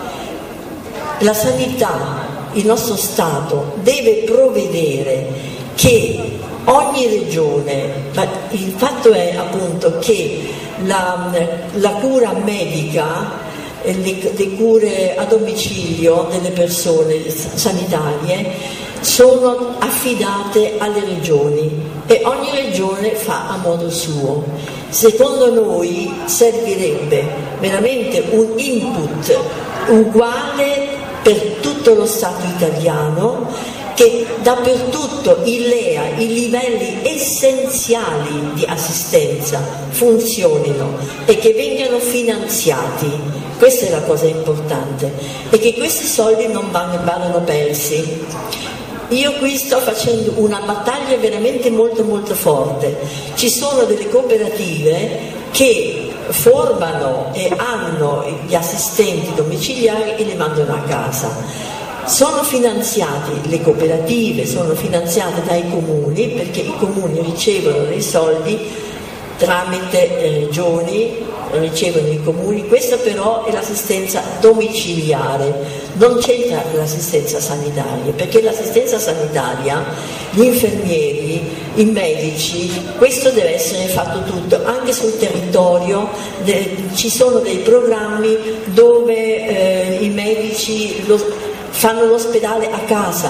La sanità, il nostro Stato, deve provvedere che ogni regione, il fatto è appunto che la, la cura medica, le, le cure a domicilio delle persone sanitarie sono affidate alle regioni e ogni regione fa a modo suo. Secondo noi servirebbe veramente un input uguale per tutto lo Stato italiano, che dappertutto i L E A, i livelli essenziali di assistenza funzionino e che vengano finanziati. Questa è la cosa importante, e che questi soldi non vadano persi. Io qui sto facendo una battaglia veramente molto molto forte. Ci sono delle cooperative che formano e hanno gli assistenti domiciliari e li mandano a casa. Sono finanziati, le cooperative sono finanziate dai comuni, perché i comuni ricevono dei soldi tramite eh, regioni, ricevono i comuni. Questa però è l'assistenza domiciliare, non c'entra l'assistenza sanitaria, perché l'assistenza sanitaria, gli infermieri, i medici, questo deve essere fatto tutto, anche sul territorio de, ci sono dei programmi dove eh, i medici lo, fanno l'ospedale a casa.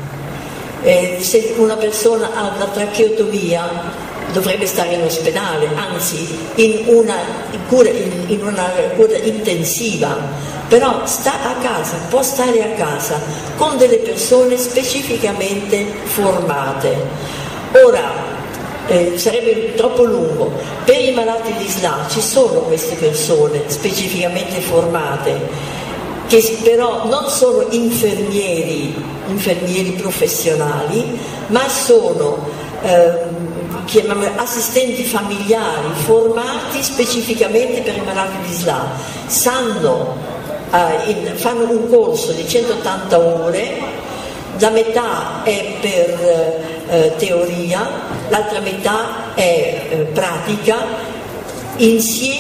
Eh, se una persona ha la tracheotomia dovrebbe stare in ospedale, anzi in una cura, in, in una cura intensiva, però sta a casa, può stare a casa con delle persone specificamente formate. Ora, eh, sarebbe troppo lungo, per i malati di S L A ci sono queste persone specificamente formate, che però non sono infermieri, infermieri professionali, ma sono eh, chiamiamo assistenti familiari formati specificamente per i malati di S L A. Sanno, eh, in, fanno un corso di centottanta ore, la metà è per eh, teoria, l'altra metà è eh, pratica, insieme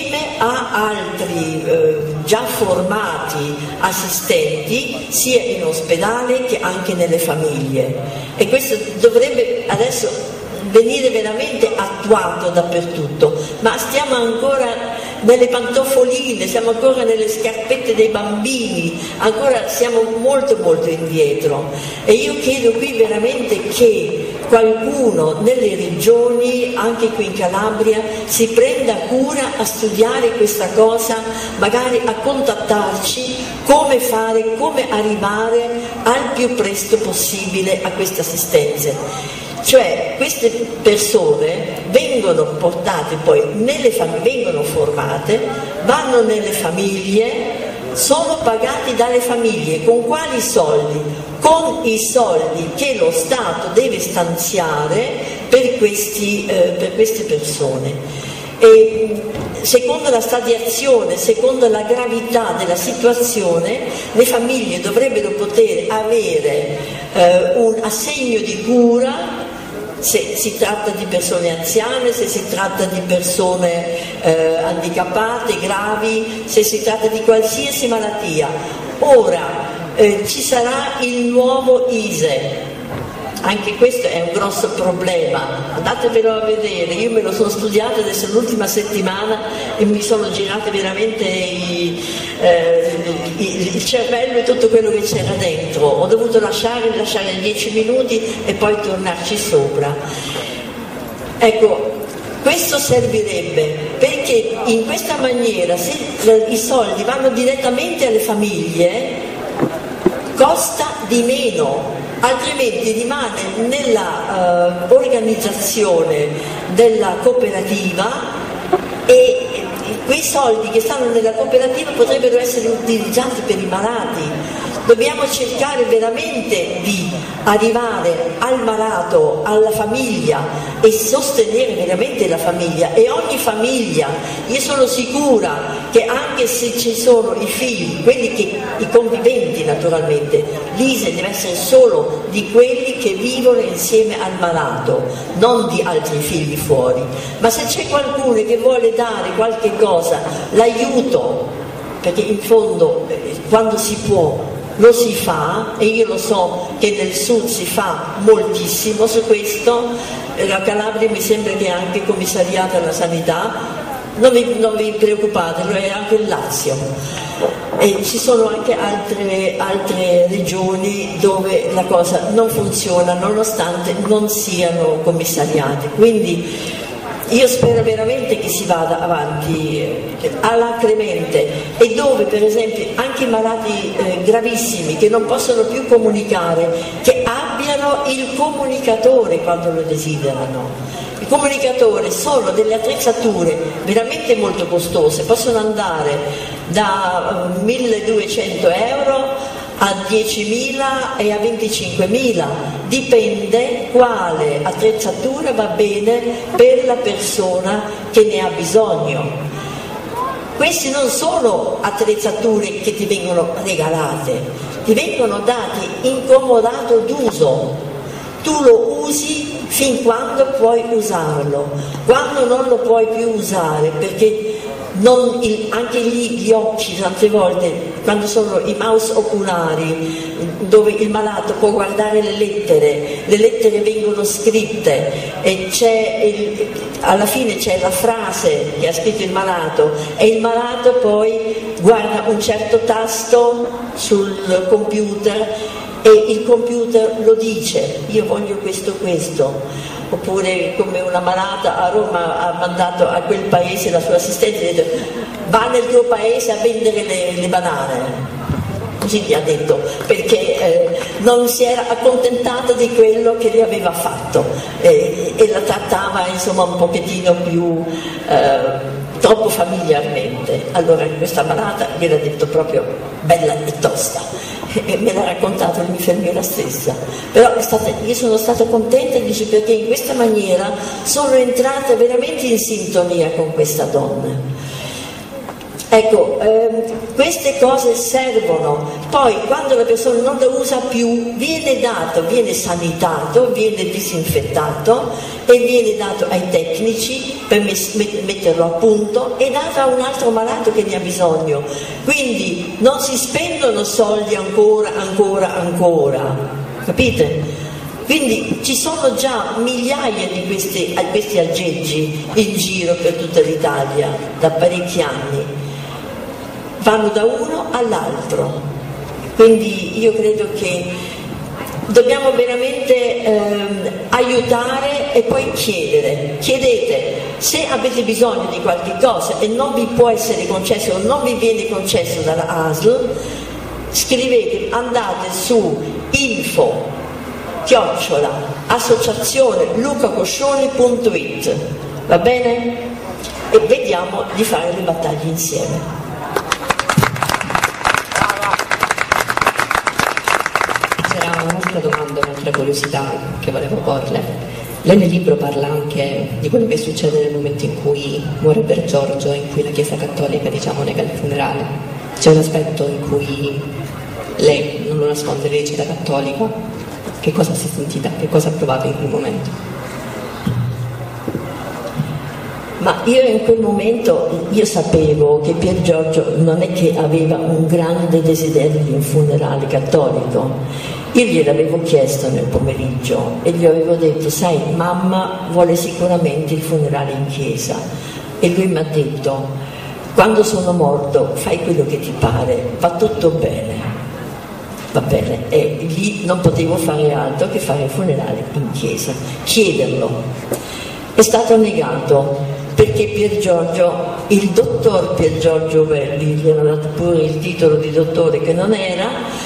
ha altri eh, già formati assistenti sia in ospedale che anche nelle famiglie, e questo dovrebbe adesso venire veramente attuato dappertutto, ma stiamo ancora nelle pantofoline, siamo ancora nelle scarpette dei bambini, ancora siamo molto molto indietro, e io chiedo qui veramente che qualcuno nelle regioni, anche qui in Calabria, si prenda cura a studiare questa cosa, magari a contattarci come fare, come arrivare al più presto possibile a queste assistenze. Cioè queste persone vengono portate poi nelle famiglie, vengono formate, vanno nelle famiglie, sono pagati dalle famiglie. Con quali soldi? Con i soldi che lo Stato deve stanziare per, questi, eh, per queste persone. E secondo la stadiazione, secondo la gravità della situazione, le famiglie dovrebbero poter avere eh, un assegno di cura, se si tratta di persone anziane, se si tratta di persone eh, handicappate, gravi, se si tratta di qualsiasi malattia. Ora eh, ci sarà il nuovo I S E. Anche questo è un grosso problema, andatevelo a vedere, io me lo sono studiato adesso l'ultima settimana e mi sono girate veramente i, eh, il, il cervello e tutto quello che c'era dentro, ho dovuto lasciare, lasciare dieci minuti e poi tornarci sopra. Ecco, questo servirebbe perché in questa maniera, se i soldi vanno direttamente alle famiglie, costa di meno. Altrimenti rimane nella uh, organizzazione della cooperativa e quei soldi che stanno nella cooperativa potrebbero essere utilizzati per i malati. Dobbiamo cercare veramente di arrivare al malato, alla famiglia e sostenere veramente la famiglia, e ogni famiglia, io sono sicura che anche se ci sono i figli, quelli che, i conviventi naturalmente, l'I S E deve essere solo di quelli che vivono insieme al malato, non di altri figli fuori, ma se c'è qualcuno che vuole dare qualche cosa, l'aiuto, perché in fondo quando si può lo si fa, e io lo so che nel sud si fa moltissimo su questo. La Calabria mi sembra che è anche commissariata alla sanità, non vi, non vi preoccupate, lo è anche il Lazio, e ci sono anche altre, altre regioni dove la cosa non funziona nonostante non siano commissariati, quindi io spero veramente che si vada avanti alacremente, e dove per esempio anche i malati eh, gravissimi che non possono più comunicare, che abbiano il comunicatore quando lo desiderano. Il comunicatore sono delle attrezzature veramente molto costose, possono andare da uh, milleduecento euro a diecimila e a venticinquemila, dipende quale attrezzatura va bene per la persona che ne ha bisogno. Queste non sono attrezzature che ti vengono regalate, ti vengono dati in comodato d'uso, tu lo usi fin quando puoi usarlo, quando non lo puoi più usare, perché non il, anche lì gli occhi tante volte, quando sono i mouse oculari, dove il malato può guardare le lettere, le lettere vengono scritte e c'è il, alla fine c'è la frase che ha scritto il malato, e il malato poi guarda un certo tasto sul computer e il computer lo dice, io voglio questo questo. Oppure come una malata a Roma ha mandato a quel paese la sua assistente e ha detto: va nel tuo paese a vendere le, le banane, così gli ha detto, perché eh, non si era accontentata di quello che le aveva fatto, eh, e la trattava insomma un pochettino più eh, troppo familiarmente. Allora questa malata gliel'ha detto proprio bella e tosta, e me l'ha raccontato l'infermiera stessa, però è stata, io sono stata contenta, dice, perché in questa maniera sono entrata veramente in sintonia con questa donna. Ecco, ehm, queste cose servono, poi quando la persona non la usa più viene dato, viene sanitato, viene disinfettato e viene dato ai tecnici per met- metterlo a punto e dato a un altro malato che ne ha bisogno. Quindi non si spendono soldi ancora, ancora, ancora, capite? Quindi ci sono già migliaia di questi, questi aggeggi in giro per tutta l'Italia da parecchi anni. Vanno da uno all'altro, quindi io credo che dobbiamo veramente ehm, aiutare e poi chiedere, chiedete se avete bisogno di qualche cosa e non vi può essere concesso o non vi viene concesso dalla A S L, scrivete, andate su info chiocciola associazione lucacoscioni punto it, va bene? E vediamo di fare le battaglie insieme. Un'altra domanda, un'altra curiosità che volevo porle. Lei nel libro parla anche di quello che succede nel momento in cui muore Pier Giorgio, in cui la Chiesa Cattolica, diciamo, nega il funerale. C'è un aspetto in cui lei, non lo nasconde, lei dice da cattolica, che cosa si è sentita, che cosa ha provato in quel momento? Ma io in quel momento, io sapevo che Pier Giorgio non è che aveva un grande desiderio di un funerale cattolico. Io gliel'avevo chiesto nel pomeriggio e gli avevo detto, sai, mamma vuole sicuramente il funerale in chiesa. E lui mi ha detto, quando sono morto fai quello che ti pare, va tutto bene. Va bene, e lì non potevo fare altro che fare il funerale in chiesa, chiederlo. È stato negato perché Pier Giorgio, il dottor Pier Giorgio Welby, gli hanno dato pure il titolo di dottore che non era,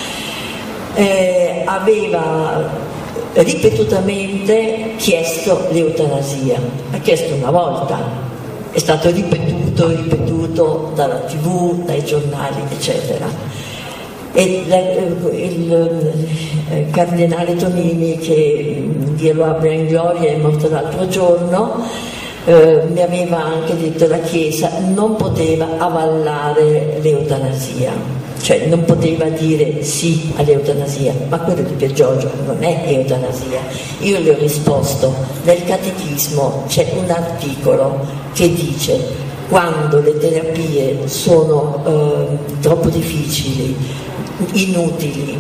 eh, aveva ripetutamente chiesto l'eutanasia. Ha chiesto una volta, è stato ripetuto, ripetuto dalla tivù, dai giornali, eccetera. E la, il, il cardinale Tonini, che Dio lo abbia in gloria, è morto l'altro giorno, eh, mi aveva anche detto la Chiesa non poteva avallare l'eutanasia, cioè non poteva dire sì all'eutanasia, ma quello di Pier Giorgio non è eutanasia. Io le ho risposto, nel catechismo c'è un articolo che dice quando le terapie sono eh, troppo difficili, inutili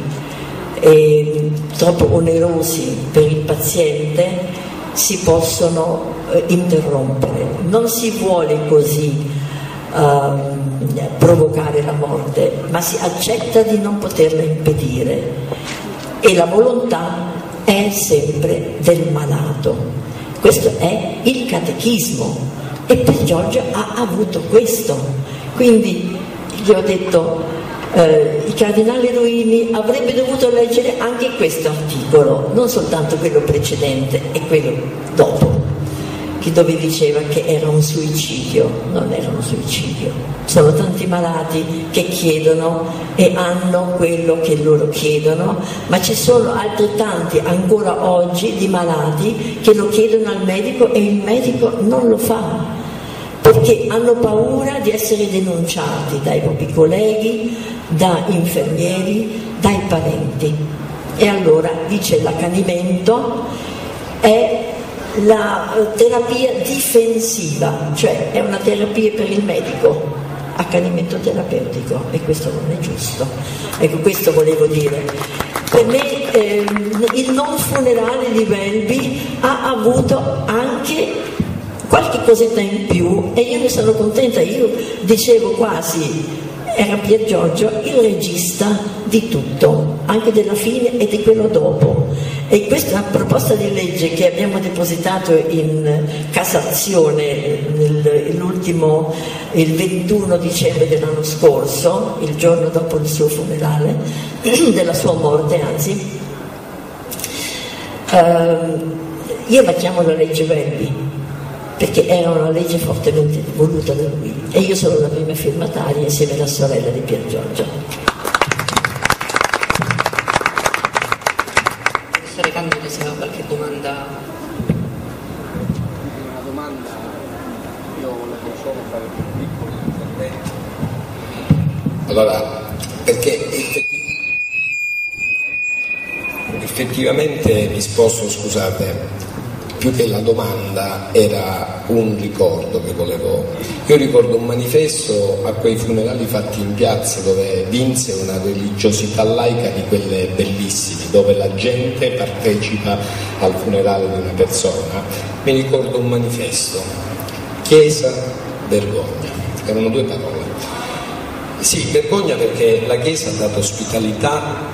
e troppo onerosi per il paziente, si possono eh, interrompere. Non si vuole così eh, provocare la morte, ma si accetta di non poterla impedire e la volontà è sempre del malato. Questo è il catechismo e Pier Giorgio ha avuto questo. Quindi gli ho detto, Eh, il cardinale Ruini avrebbe dovuto leggere anche questo articolo, non soltanto quello precedente e quello dopo, che dove diceva che era un suicidio. Non era un suicidio, sono tanti malati che chiedono e hanno quello che loro chiedono, ma ci sono altrettanti ancora oggi di malati che lo chiedono al medico e il medico non lo fa, perché hanno paura di essere denunciati dai propri colleghi, da infermieri, dai parenti. E allora dice l'accanimento è la terapia difensiva, cioè è una terapia per il medico, accanimento terapeutico, e questo non è giusto. Ecco, questo volevo dire. Per me eh, il non funerale di Welby ha avuto anche qualche cosetta in più e io ne sono contenta. Io dicevo quasi, era Pier Giorgio il regista di tutto, anche della fine e di quello dopo. E questa proposta di legge che abbiamo depositato in Cassazione l'ultimo, il ventuno dicembre dell'anno scorso, il giorno dopo il suo funerale, della sua morte anzi, ehm, io la chiamo la legge Welby, perché era una legge fortemente voluta da lui e io sono la prima firmataria insieme alla sorella di Pier Giorgio. Professore Candido, se ha qualche domanda? Una domanda, io volevo solo fare un piccolo intervento Allora, perché effettivamente mi sposto, scusate, più che la domanda era un ricordo che volevo. Io ricordo un manifesto a quei funerali fatti in piazza dove vinse una religiosità laica di quelle bellissime, dove la gente partecipa al funerale di una persona. Mi ricordo un manifesto: Chiesa, vergogna. Erano due parole. Sì, vergogna perché la Chiesa ha dato ospitalità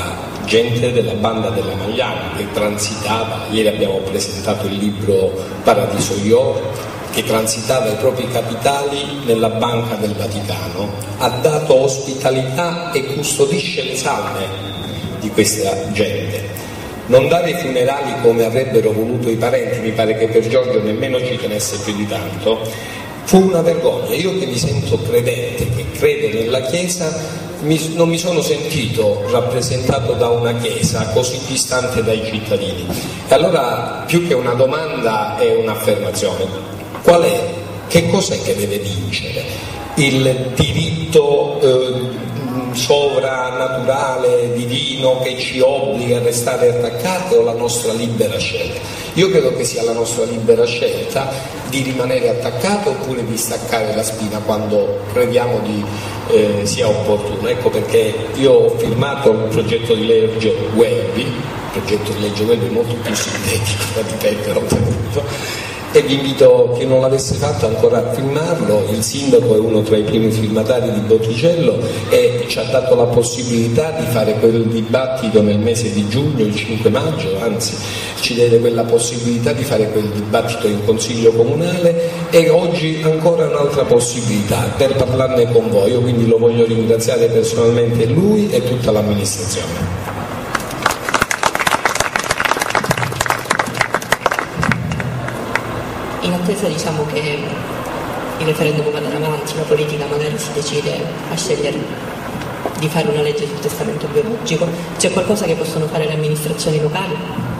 gente della banda della Magliana che transitava, ieri abbiamo presentato il libro Paradiso Io, che transitava i propri capitali nella Banca del Vaticano, ha dato ospitalità e custodisce le salme di questa gente. Non dare i funerali come avrebbero voluto i parenti, mi pare che per Giorgio nemmeno ci tenesse più di tanto, fu una vergogna. Io che mi sento credente, che crede nella Chiesa, Mi, non mi sono sentito rappresentato da una Chiesa così distante dai cittadini. E allora, più che una domanda, è un'affermazione. Qual è? Che cos'è che deve vincere? Il diritto eh, sovrannaturale, divino, che ci obbliga a restare attaccati, o la nostra libera scelta? Io credo che sia la nostra libera scelta di rimanere attaccati oppure di staccare la spina quando crediamo di eh, sia opportuno. Ecco perché io ho firmato il progetto di legge Welby, il progetto di legge Welby è molto più sintetico da ripetere oltretutto, e vi invito, chi non l'avesse fatto, ancora a firmarlo. Il sindaco è uno tra i primi firmatari di Botticello e ci ha dato la possibilità di fare quel dibattito nel mese di giugno, il cinque maggio, anzi ci diede quella possibilità di fare quel dibattito in consiglio comunale, e oggi ancora un'altra possibilità per parlarne con voi. Io quindi lo voglio ringraziare personalmente, lui e tutta l'amministrazione. In attesa, diciamo, che il referendum vada avanti, la politica magari si decide a scegliere di fare una legge sul testamento biologico, c'è qualcosa che possono fare le amministrazioni locali?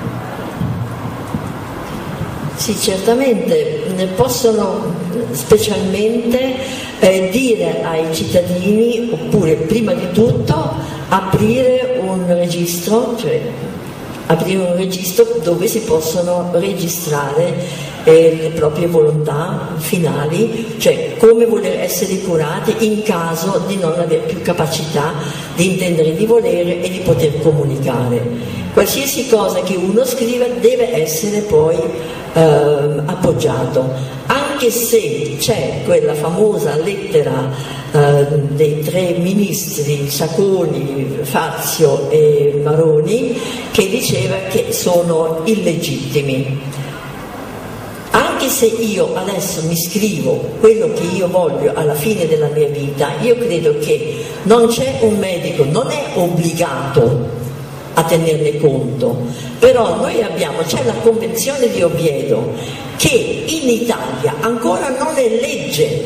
Sì, certamente possono specialmente eh, dire ai cittadini, oppure prima di tutto aprire un registro, cioè aprire un registro dove si possono registrare eh, le proprie volontà finali, cioè come voler essere curati in caso di non avere più capacità di intendere, di volere e di poter comunicare. Qualsiasi cosa che uno scriva deve essere poi eh, appoggiato, anche se c'è quella famosa lettera eh, dei tre ministri Sacconi, Fazio e Maroni, che diceva che sono illegittimi. Anche se io adesso mi scrivo quello che io voglio alla fine della mia vita, io credo che non c'è un medico, non è obbligato a tenerne conto, però noi abbiamo, c'è la Convenzione di Oviedo che in Italia ancora non è legge,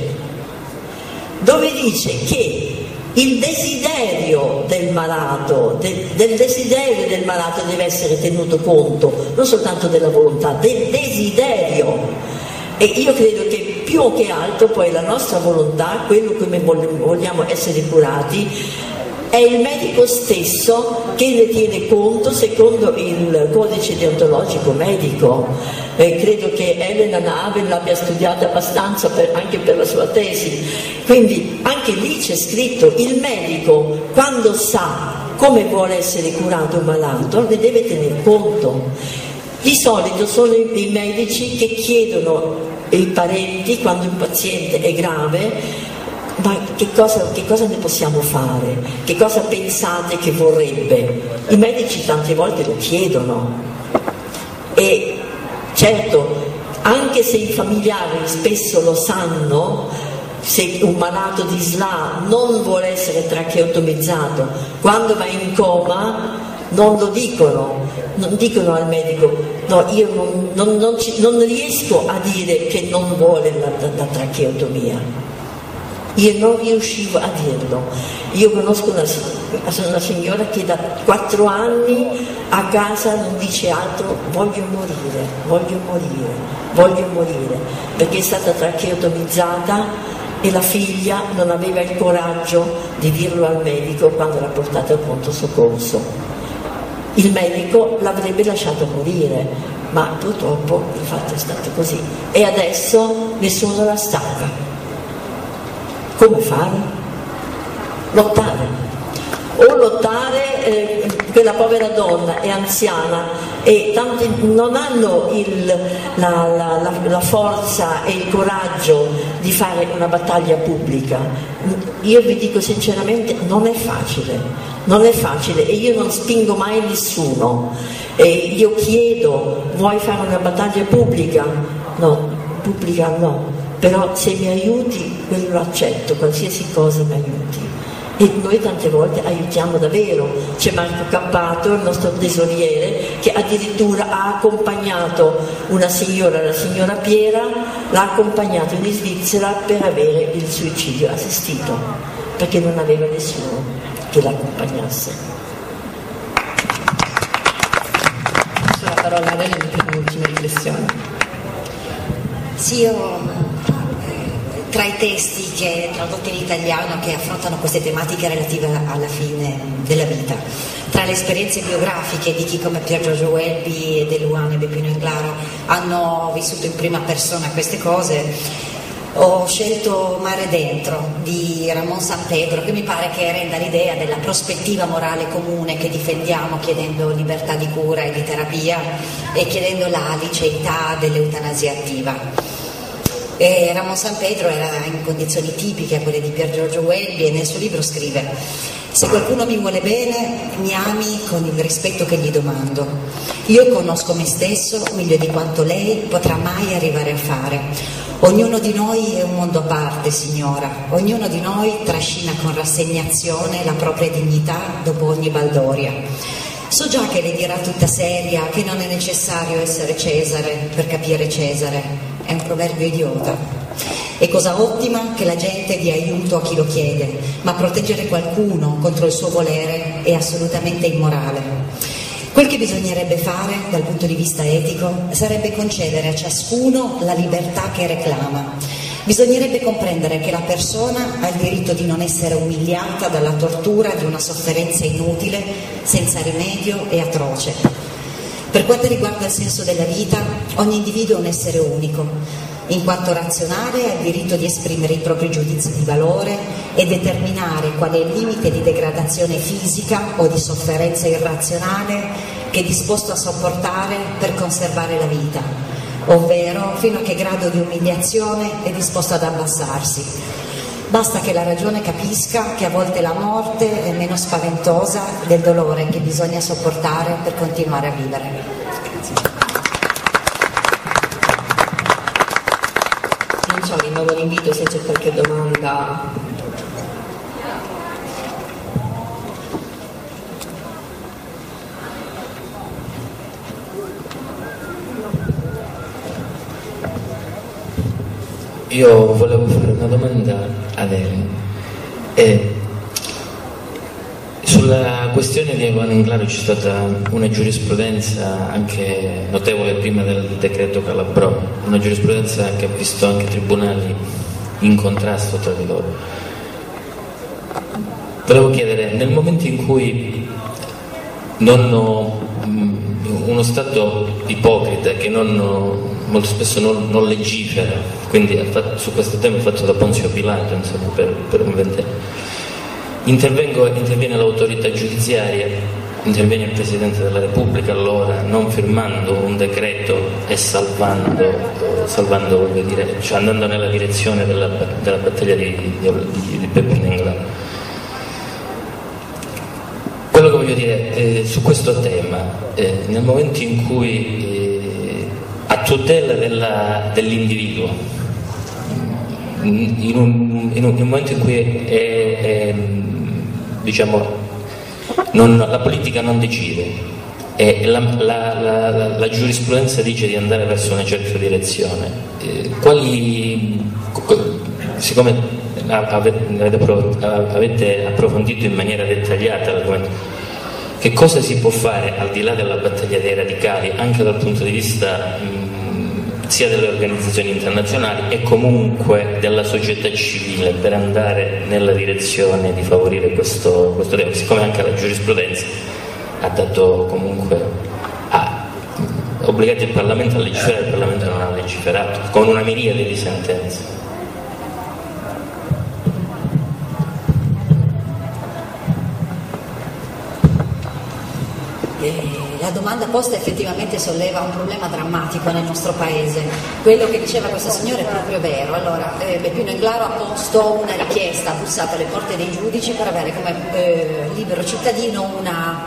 dove dice che il desiderio del malato, del, del desiderio del malato deve essere tenuto conto, non soltanto della volontà, del desiderio. E io credo che più che altro poi la nostra volontà, quello come vogliamo essere curati, è il medico stesso che ne tiene conto secondo il codice deontologico medico. Eh, credo che Elena Nave l'abbia studiata abbastanza per, anche per la sua tesi, quindi anche lì c'è scritto: il medico, quando sa come vuole essere curato un malato, ne deve tener conto. Di solito sono i medici che chiedono ai parenti, quando un paziente è grave, ma che cosa, che cosa ne possiamo fare? Che cosa pensate che vorrebbe? I medici tante volte lo chiedono, e certo, anche se i familiari spesso lo sanno, se un malato di S L A non vuole essere tracheotomizzato, quando va in coma non lo dicono, non dicono al medico: no, io non, non, non, ci, non riesco a dire che non vuole la, la, la tracheotomia. Io non riuscivo a dirlo. Io conosco una, una signora che da quattro anni a casa non dice altro: voglio morire, voglio morire, voglio morire, perché è stata tracheotomizzata e la figlia non aveva il coraggio di dirlo al medico quando l'ha portata al pronto soccorso. Il medico l'avrebbe lasciato morire, ma purtroppo il fatto è stato così. E adesso nessuno la stacca. Come fare? Lottare. O lottare, eh, quella povera donna è anziana e tanti non hanno il, la, la, la, la forza e il coraggio di fare una battaglia pubblica. Io vi dico sinceramente, non è facile, non è facile e io non spingo mai nessuno. E io chiedo, vuoi fare una battaglia pubblica? No, pubblica no, però se mi aiuti quello lo accetto, qualsiasi cosa mi aiuti. E noi tante volte aiutiamo davvero. C'è Marco Cappato, il nostro tesoriere, che addirittura ha accompagnato una signora, la signora Piera, l'ha accompagnato in Svizzera per avere il suicidio assistito, perché non aveva nessuno che l'accompagnasse. La parola a lei per un'ultima riflessione. Sì, io tra i testi che tradotti in italiano che affrontano queste tematiche relative alla fine della vita, tra le esperienze biografiche di chi come Pier Giorgio Welby e De Luan e Beppino Englaro hanno vissuto in prima persona queste cose, ho scelto Mare Dentro di Ramon San Pedro, che mi pare che renda l'idea della prospettiva morale comune che difendiamo chiedendo libertà di cura e di terapia e chiedendo la liceità dell'eutanasia attiva. E Ramon San Pedro era in condizioni tipiche a quelle di Pier Giorgio Welby e nel suo libro scrive: se qualcuno mi vuole bene, mi ami con il rispetto che gli domando. Io conosco me stesso meglio di quanto lei potrà mai arrivare a fare. Ognuno di noi è un mondo a parte, signora. Ognuno di noi trascina con rassegnazione la propria dignità dopo ogni baldoria. So già che le dirà tutta seria che non è necessario essere Cesare per capire Cesare. È un proverbio idiota. È cosa ottima che la gente dia aiuto a chi lo chiede, ma proteggere qualcuno contro il suo volere è assolutamente immorale. Quel che bisognerebbe fare dal punto di vista etico sarebbe concedere a ciascuno la libertà che reclama. Bisognerebbe comprendere che la persona ha il diritto di non essere umiliata dalla tortura di una sofferenza inutile, senza rimedio e atroce. Per quanto riguarda il senso della vita, ogni individuo è un essere unico. In quanto razionale ha il diritto di esprimere i propri giudizi di valore e determinare qual è il limite di degradazione fisica o di sofferenza irrazionale che è disposto a sopportare per conservare la vita, ovvero fino a che grado di umiliazione è disposto ad abbassarsi. Basta che la ragione capisca che a volte la morte è meno spaventosa del dolore che bisogna sopportare per continuare a vivere. Grazie. Non so, rinnovo l'invito se c'è qualche domanda. Io volevo fare una domanda ad Elena. E sulla questione di Eluana Englaro c'è stata una giurisprudenza anche notevole prima del decreto Calabrò, una giurisprudenza che ha visto anche tribunali in contrasto tra di loro. Volevo chiedere, nel momento in cui non ho, uno Stato ipocrita che non, molto spesso non, non legifera, quindi su questo tema è fatto da Ponzio Pilato, insomma, per, per un ventennio, intervengo, interviene l'autorità giudiziaria, interviene il Presidente della Repubblica allora, non firmando un decreto e salvando, salvando voglio dire, cioè andando nella direzione della, della battaglia di, di, di, di Beppino Englaro. Quello che voglio dire eh, su questo tema, eh, nel momento in cui eh, a tutela della, dell'individuo, in un, in un momento in cui è, è, diciamo, non, la politica non decide e la, la, la, la giurisprudenza dice di andare verso una certa direzione, eh, quali, siccome avete approfondito in maniera dettagliata l'argomento, che cosa si può fare al di là della battaglia dei radicali anche dal punto di vista mh, sia delle organizzazioni internazionali e comunque della società civile per andare nella direzione di favorire questo, questo tema, siccome anche la giurisprudenza ha dato comunque ha obbligato il Parlamento a legiferare, il Parlamento non ha legiferato con una miriade di sentenze. La domanda posta effettivamente solleva un problema drammatico nel nostro paese. Quello che diceva questa signora è proprio vero. Allora, eh, Beppino Englaro ha posto una richiesta, ha bussato alle porte dei giudici per avere come eh, libero cittadino una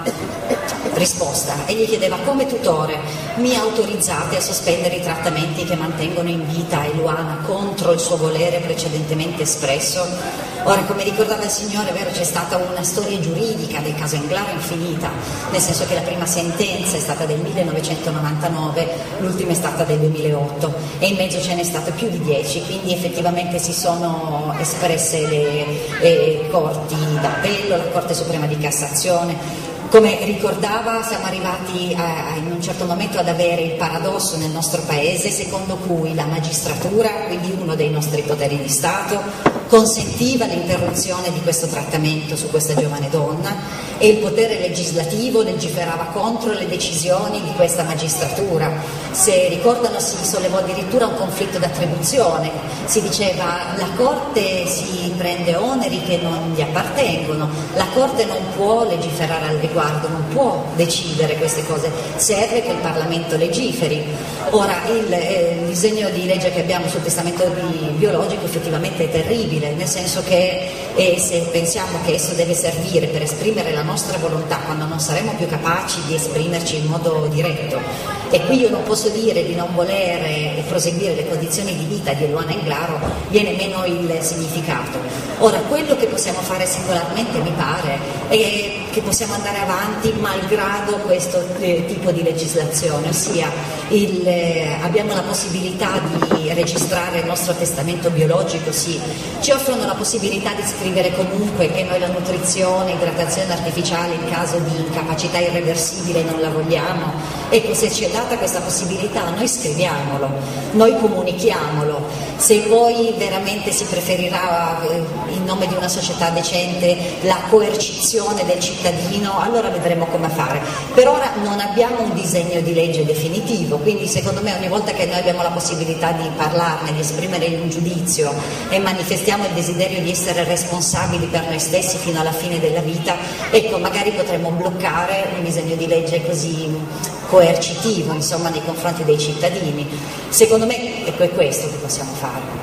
risposta e gli chiedeva: come tutore mi autorizzate a sospendere i trattamenti che mantengono in vita Eluana contro il suo volere precedentemente espresso? Ora, come ricordava il signore, è vero, c'è stata una storia giuridica del caso Englaro infinita, nel senso che la prima sentenza è stata del millenovecentonovantanove, l'ultima è stata del duemilaotto e in mezzo ce n'è stato più di dieci, quindi effettivamente si sono espresse le eh, corti d'appello, la Corte Suprema di Cassazione. Come ricordava, siamo arrivati a, in un certo momento ad avere il paradosso nel nostro paese secondo cui la magistratura, quindi uno dei nostri poteri di Stato, consentiva l'interruzione di questo trattamento su questa giovane donna e il potere legislativo legiferava contro le decisioni di questa magistratura. Se ricordano, si sollevò addirittura un conflitto d'attribuzione, si diceva la Corte si prende oneri che non gli appartengono, la Corte non può legiferare al riguardo, non può decidere queste cose, serve che il Parlamento legiferi. Ora il, eh, il disegno di legge che abbiamo sul testamento di, biologico effettivamente è terribile, nel senso che eh, se pensiamo che esso deve servire per esprimere la nostra volontà quando non saremo più capaci di esprimerci in modo diretto, e qui io non posso dire di non volere proseguire le condizioni di vita di Eluana Englaro, viene meno il significato. Ora, quello che possiamo fare singolarmente, mi pare, è che possiamo andare avanti malgrado questo eh, tipo di legislazione, ossia il, eh, abbiamo la possibilità di registrare il nostro testamento biologico, sì, ci offrono la possibilità di scrivere comunque che noi la nutrizione, idratazione artificiale in caso di incapacità irreversibile non la vogliamo. Ecco, se ci è data questa possibilità, noi scriviamolo, noi comunichiamolo. Se poi veramente si preferirà eh, in nome di una società decente la coercizione del cittadino, allora vedremo come fare. Per ora non abbiamo un disegno di legge definitivo, quindi secondo me ogni volta che noi abbiamo la possibilità di parlarne, di esprimere un giudizio e manifestiamo il desiderio di essere responsabili per noi stessi fino alla fine della vita, ecco, magari potremmo bloccare un disegno di legge così coercitivo, insomma, nei confronti dei cittadini. Secondo me ecco, è questo che possiamo fare.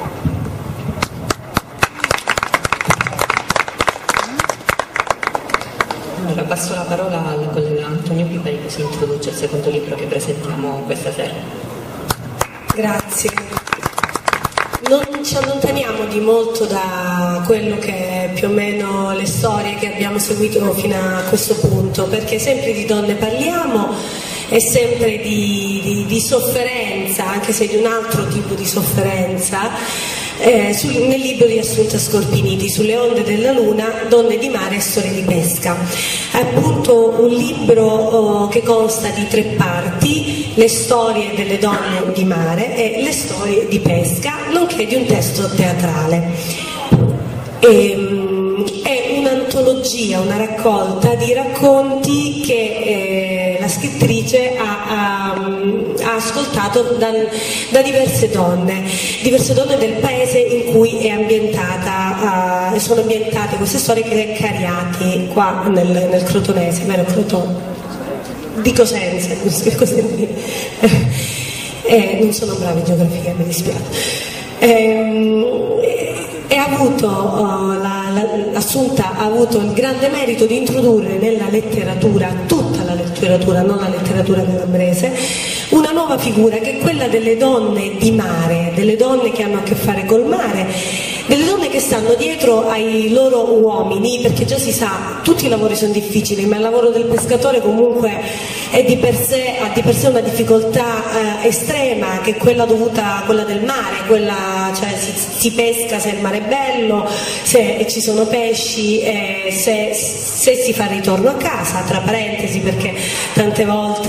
Allora passo la parola al collega Antonio Pipari, che si introduce il secondo libro che presentiamo questa sera. Grazie. Non ci allontaniamo di molto da quello che è più o meno le storie che abbiamo seguito fino a questo punto, perché sempre di donne parliamo e sempre di, di, di sofferenza, anche se di un altro tipo di sofferenza. Eh, sul, nel libro di Assunta Scorpiniti, Sulle onde della luna, donne di mare e storie di pesca. È appunto un libro oh, che consta di tre parti: le storie delle donne di mare e le storie di pesca, nonché di un testo teatrale. E, è un'antologia, una raccolta di racconti che eh, la scrittrice ha, ha, ha ascoltato da, da diverse donne, diverse donne del paese in cui è ambientata, uh, sono ambientate queste storie, che è Cariati, qua nel, nel Crotonese, vero Crotone? Di Cosenza, così. Eh, non sono brava in geografia, mi dispiace. Eh, e ha avuto, uh, la, la, Assunta ha avuto il grande merito di introdurre nella letteratura, tutta la letteratura, non la letteratura calabrese, una nuova figura che è quella delle donne di mare, delle donne che hanno a che fare col mare, delle donne che stanno dietro ai loro uomini, perché già si sa, tutti i lavori sono difficili, ma il lavoro del pescatore comunque è di per sé, ha di per sé una difficoltà eh, estrema, che è quella dovuta a quella del mare, quella, cioè si, si pesca se il mare è bello, se ci sono pesci, eh, se, se si fa il ritorno a casa, tra parentesi, perché tante volte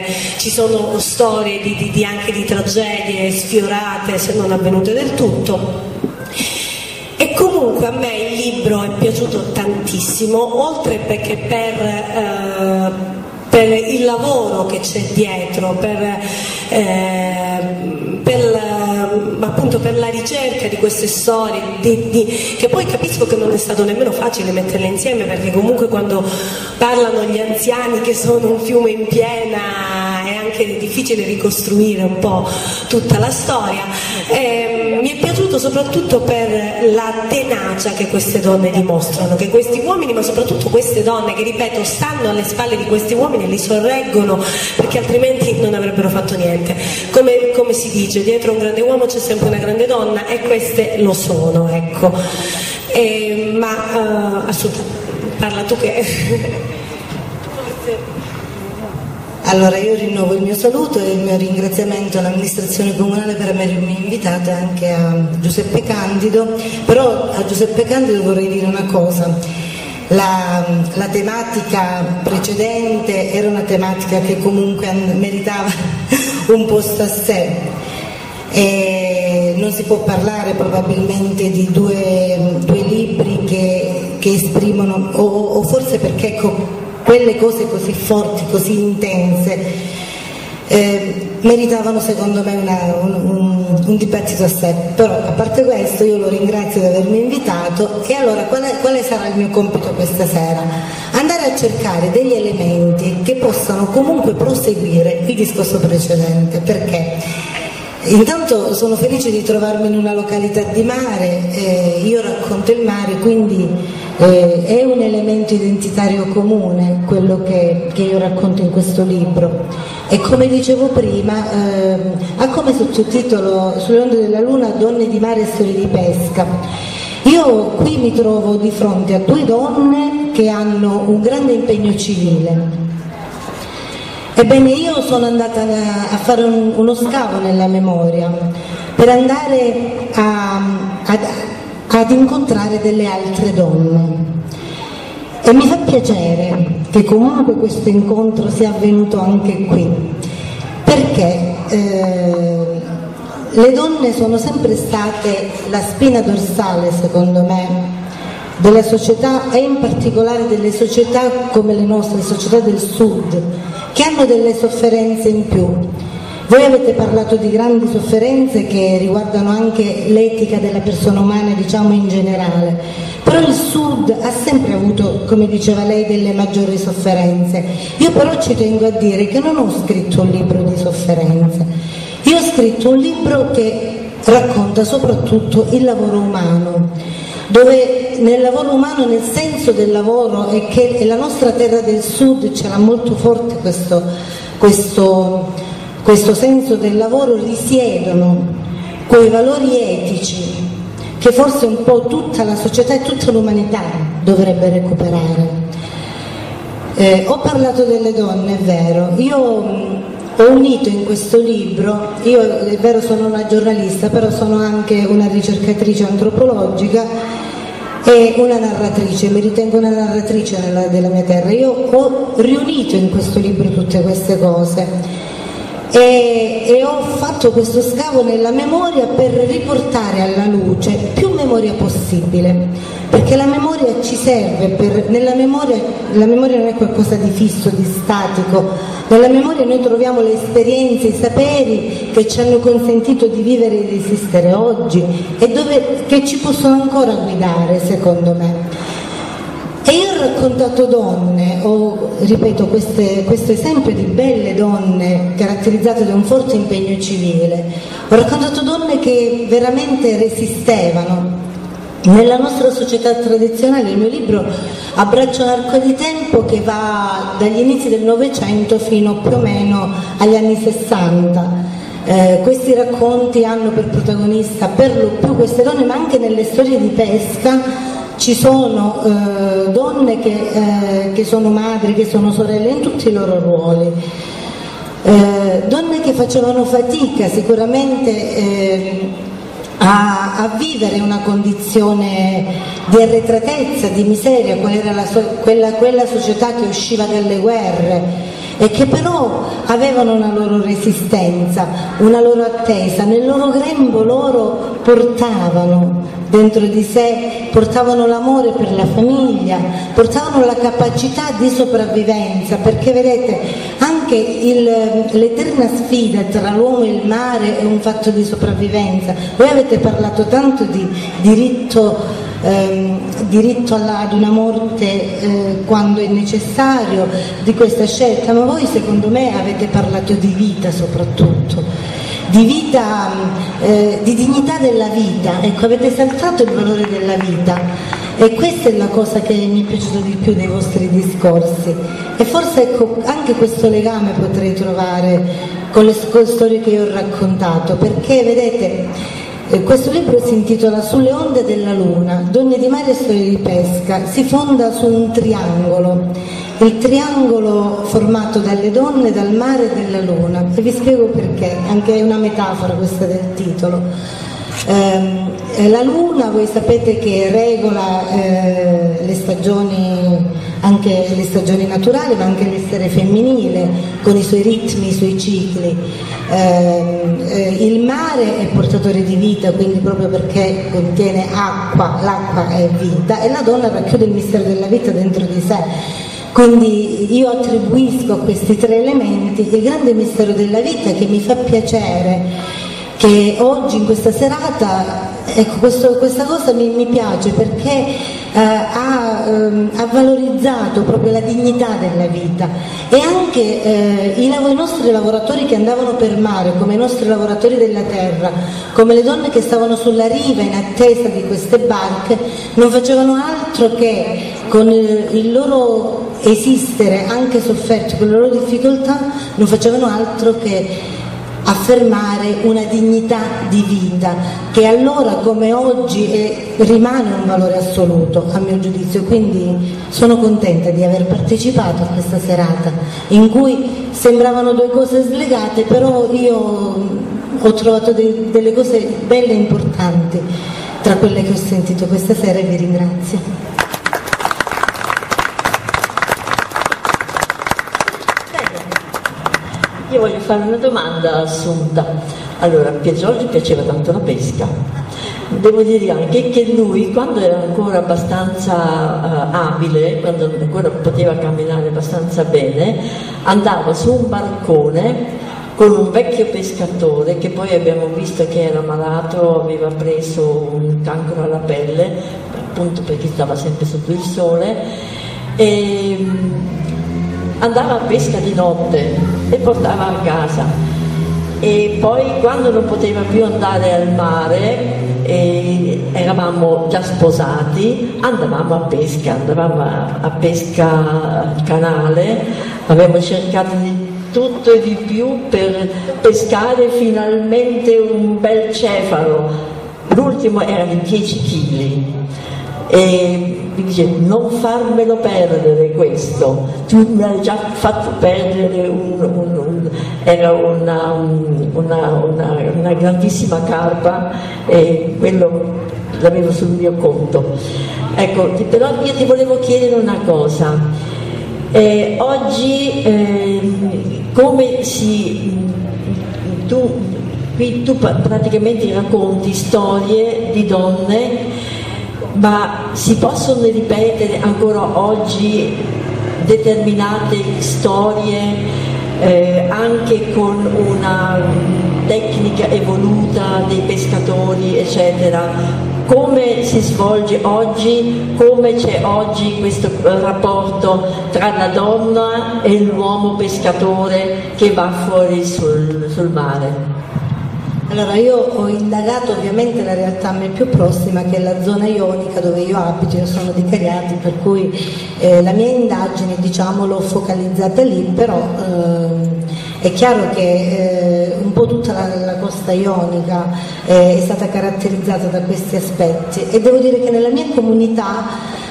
ci sono storie di, di, di anche di tragedie sfiorate, se non avvenute del tutto. E comunque a me il libro è piaciuto tantissimo, oltre perché per, eh, per il lavoro che c'è dietro, per, eh, per, appunto per la ricerca di queste storie, di, di, che poi capisco che non è stato nemmeno facile metterle insieme, perché comunque quando parlano gli anziani che sono un fiume in piena è anche difficile ricostruire un po' tutta la storia. Eh, mi è piaciuto soprattutto per la tenacia che queste donne dimostrano, che questi uomini, ma soprattutto queste donne che, ripeto, stanno alle spalle di questi uomini e li sorreggono, perché altrimenti non avrebbero fatto niente. Come, come si dice, dietro un grande uomo c'è sempre una grande donna, e queste lo sono, ecco. Eh, ma uh, assolutamente, parla tu che... Allora io rinnovo il mio saluto e il mio ringraziamento all'amministrazione comunale per avermi invitato, e anche a Giuseppe Candido. Però a Giuseppe Candido vorrei dire una cosa: la, la tematica precedente era una tematica che comunque meritava un posto a sé, e non si può parlare probabilmente di due, due libri che, che esprimono, o, o forse perché ecco, quelle cose così forti, così intense, eh, meritavano secondo me una, un, un, un dibattito a sé. Però a parte questo io lo ringrazio di avermi invitato. E allora quale, quale sarà il mio compito questa sera? Andare a cercare degli elementi che possano comunque proseguire il discorso precedente, perché intanto sono felice di trovarmi in una località di mare, eh, io racconto il mare, quindi eh, è un elemento identitario comune quello che, che io racconto in questo libro. E come dicevo prima, eh, ha come sottotitolo Sulle onde della luna, donne di mare e storie di pesca. Io qui mi trovo di fronte a due donne che hanno un grande impegno civile. Ebbene, io sono andata a fare un, uno scavo nella memoria per andare a, ad, ad incontrare delle altre donne, e mi fa piacere che comunque questo incontro sia avvenuto anche qui, perché eh, le donne sono sempre state la spina dorsale, secondo me, della società, e in particolare delle società come le nostre, società del sud, che hanno delle sofferenze in più. Voi avete parlato di grandi sofferenze che riguardano anche l'etica della persona umana, diciamo in generale, però il sud ha sempre avuto, come diceva lei, delle maggiori sofferenze. Io però ci tengo a dire che non ho scritto un libro di sofferenze, io ho scritto un libro che racconta soprattutto il lavoro umano, dove nel lavoro umano, nel senso del lavoro, e che la nostra terra del sud ce l'ha molto forte questo, questo, questo senso del lavoro, risiedono quei valori etici che forse un po' tutta la società e tutta l'umanità dovrebbe recuperare. Eh, ho parlato delle donne, è vero, io ho unito in questo libro, io è vero sono una giornalista, però sono anche una ricercatrice antropologica e una narratrice, mi ritengo una narratrice nella, della mia terra. Io ho riunito in questo libro tutte queste cose e, e ho fatto questo scavo nella memoria per riportare alla luce più memoria possibile, perché la memoria ci serve, per, nella memoria, la memoria non è qualcosa di fisso, di statico, nella memoria noi troviamo le esperienze, i saperi che ci hanno consentito di vivere e di esistere oggi, e dove, che ci possono ancora guidare, secondo me. E io ho raccontato donne, ho, ripeto, queste, questo esempio di belle donne caratterizzate da un forte impegno civile, ho raccontato donne che veramente resistevano. Nella nostra società tradizionale il mio libro abbraccia un arco di tempo che va dagli inizi del Novecento fino più o meno agli anni Sessanta. Eh, questi racconti hanno per protagonista per lo più queste donne, ma anche nelle storie di pesca ci sono eh, donne che, eh, che sono madri, che sono sorelle, in tutti i loro ruoli. Eh, donne che facevano fatica sicuramente eh, a, a vivere una condizione di arretratezza, di miseria, qual era la so, quella, quella società che usciva dalle guerre, e che però avevano una loro resistenza, una loro attesa, nel loro grembo loro portavano dentro di sé, portavano l'amore per la famiglia, portavano la capacità di sopravvivenza, perché vedete anche il, l'eterna sfida tra l'uomo e il mare è un fatto di sopravvivenza. Voi avete parlato tanto di diritto Ehm, diritto alla, ad una morte eh, quando è necessario, di questa scelta, ma voi secondo me avete parlato di vita soprattutto, di vita, eh, di dignità della vita, ecco, avete esaltato il valore della vita e questa è la cosa che mi è piaciuta di più dei vostri discorsi e forse ecco, anche questo legame potrei trovare con le, con le storie che io ho raccontato, perché vedete questo libro si intitola Sulle onde della luna, donne di mare e storie di pesca, si fonda su un triangolo, il triangolo formato dalle donne, dal mare e dalla luna, e vi spiego perché, anche è una metafora questa del titolo. Eh, la luna voi sapete che regola eh, le stagioni, anche le stagioni naturali ma anche l'essere femminile con i suoi ritmi, i suoi cicli. Eh, eh, il mare è portatore di vita, quindi proprio perché contiene acqua, l'acqua è vita, e la donna racchiude il mistero della vita dentro di sé. Quindi io attribuisco a questi tre elementi il grande mistero della vita, che mi fa piacere che oggi in questa serata, ecco, questo, questa cosa mi, mi piace perché eh, ha, ehm, ha valorizzato proprio la dignità della vita e anche eh, i, i nostri lavoratori che andavano per mare, come i nostri lavoratori della terra, come le donne che stavano sulla riva in attesa di queste barche, non facevano altro che con il, il loro esistere anche sofferto, con le loro difficoltà, non facevano altro che affermare una dignità di vita che allora come oggi è, rimane un valore assoluto a mio giudizio. Quindi sono contenta di aver partecipato a questa serata in cui sembravano due cose slegate, però io ho trovato de- delle cose belle e importanti tra quelle che ho sentito questa sera e vi ringrazio. Io voglio fare una domanda a Assunta. Allora, a Piergiorgio piaceva tanto la pesca. Devo dire anche che lui, quando era ancora abbastanza uh, abile, quando ancora poteva camminare abbastanza bene, andava su un barcone con un vecchio pescatore che poi abbiamo visto che era malato, aveva preso un cancro alla pelle, appunto perché stava sempre sotto il sole, e andava a pesca di notte e portava a casa, e poi quando non poteva più andare al mare e eravamo già sposati, andavamo a pesca, andavamo a, a pesca canale, avevamo cercato di tutto e di più per pescare finalmente un bel cefalo, l'ultimo era di dieci chili. E mi dice: non farmelo perdere questo, tu mi hai già fatto perdere un, un, un, era una, una, una, una grandissima carpa e quello l'avevo sul mio conto. Ecco, però io ti volevo chiedere una cosa, eh, oggi eh, come si tu, qui tu praticamente racconti storie di donne, ma si possono ripetere ancora oggi determinate storie eh, anche con una tecnica evoluta dei pescatori eccetera? Come si svolge oggi, come c'è oggi questo rapporto tra la donna e l'uomo pescatore che va fuori sul, sul mare? Allora, io ho indagato ovviamente la realtà a me più prossima, che è la zona ionica dove io abito, io sono di Cariati, per cui eh, la mia indagine, diciamo, l'ho focalizzata lì, però eh, è chiaro che eh, un po' tutta la, la costa ionica eh, è stata caratterizzata da questi aspetti, e devo dire che nella mia comunità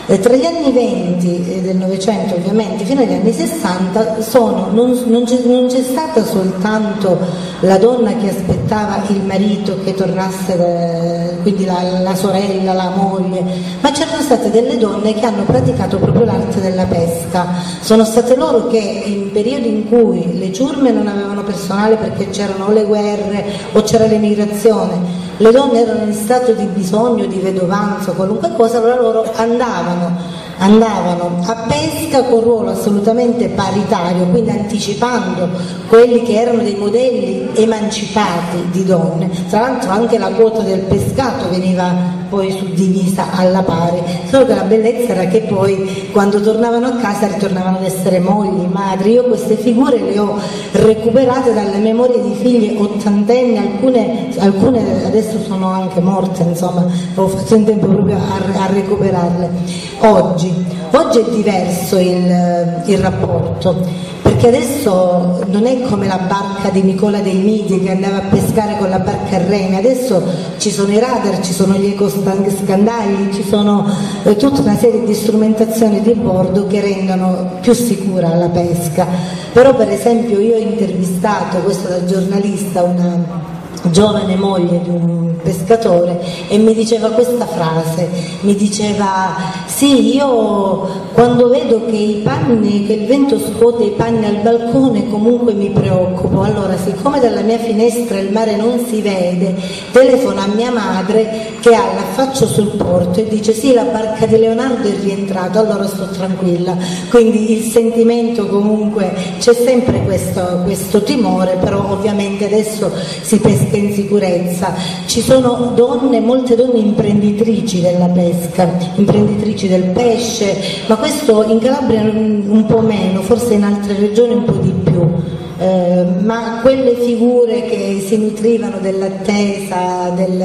Eh, tra gli anni venti del Novecento ovviamente fino agli anni sessanta sono, non, non, c'è, non c'è stata soltanto la donna che aspettava il marito che tornasse, da, quindi la, la sorella, la moglie, ma c'erano state delle donne che hanno praticato proprio l'arte della pesca. Sono state loro che in periodi in cui le ciurme non avevano personale perché c'erano o le guerre o c'era l'emigrazione, le donne erano in stato di bisogno, di vedovanza, qualunque cosa, allora loro andavano, andavano a pesca con ruolo assolutamente paritario, quindi anticipando quelli che erano dei modelli emancipati di donne. Tra l'altro anche la quota del pescato veniva poi suddivisa alla pari, solo che la bellezza era che poi quando tornavano a casa ritornavano ad essere mogli, madri. Io queste figure le ho recuperate dalle memorie di figlie ottantenni, alcune, alcune adesso sono anche morte, insomma ho fatto in tempo proprio a, a recuperarle. Oggi, oggi è diverso il, il rapporto, perché adesso non è come la barca di Nicola dei Midi che andava a pescare con la barca a remi, adesso ci sono i radar, ci sono gli ecoscandagli, ci sono eh, tutta una serie di strumentazioni di bordo che rendono più sicura la pesca. Però per esempio io ho intervistato, questo da giornalista, una giovane moglie di un pescatore e mi diceva questa frase, mi diceva sì, io quando vedo che i panni, che il vento scuote i panni al balcone comunque mi preoccupo, allora siccome dalla mia finestra il mare non si vede, telefono a mia madre che ha l'affaccio sul porto e dice sì, la barca di Leonardo è rientrato, allora sto tranquilla. Quindi il sentimento, comunque c'è sempre questo, questo timore, però ovviamente adesso si pesca in sicurezza. Ci sono donne, molte donne imprenditrici della pesca, imprenditrici del pesce, ma questo in Calabria un po' meno, forse in altre regioni un po' di più. Eh, ma quelle figure che si nutrivano dell'attesa, del,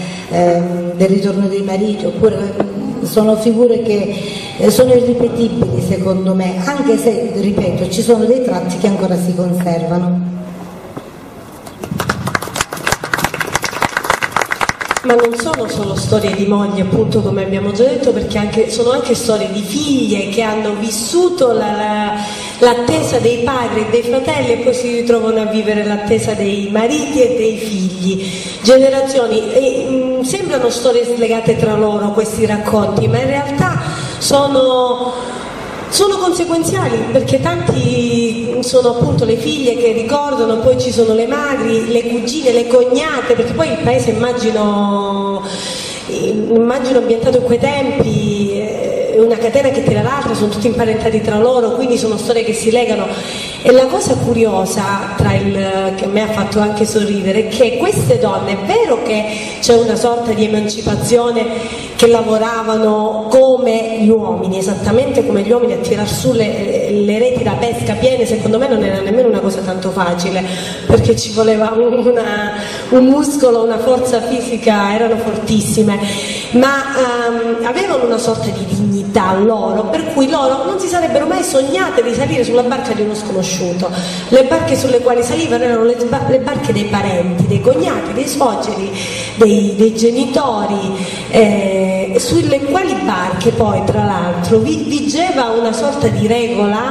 eh, del ritorno dei mariti, oppure sono figure che eh, sono irripetibili secondo me, anche se, ripeto, ci sono dei tratti che ancora si conservano. Ma non sono solo storie di mogli, appunto, come abbiamo già detto, perché anche, sono anche storie di figlie che hanno vissuto la, la, l'attesa dei padri e dei fratelli e poi si ritrovano a vivere l'attesa dei mariti e dei figli. Generazioni, e, mh, sembrano storie slegate tra loro questi racconti, ma in realtà sono... sono conseguenziali, perché tanti sono appunto le figlie che ricordano, poi ci sono le madri, le cugine, le cognate, perché poi il paese immagino, immagino ambientato in quei tempi, è una catena che tira l'altra, sono tutti imparentati tra loro, quindi sono storie che si legano. E la cosa curiosa, tra il, che a me ha fatto anche sorridere, è che queste donne, è vero che c'è una sorta di emancipazione, che lavoravano come gli uomini, esattamente come gli uomini, a tirar su le, le reti da pesca piene. Secondo me non era nemmeno una cosa tanto facile, perché ci voleva una, un muscolo, una forza fisica, erano fortissime, ma um, avevano una sorta di dignità loro, per cui loro non si sarebbero mai sognate di salire sulla barca di uno sconosciuto. Le barche sulle quali salivano erano le, le barche dei parenti, dei cognati, dei suoceri, dei, dei genitori, eh, sulle quali barche poi tra l'altro vigeva una sorta di regola.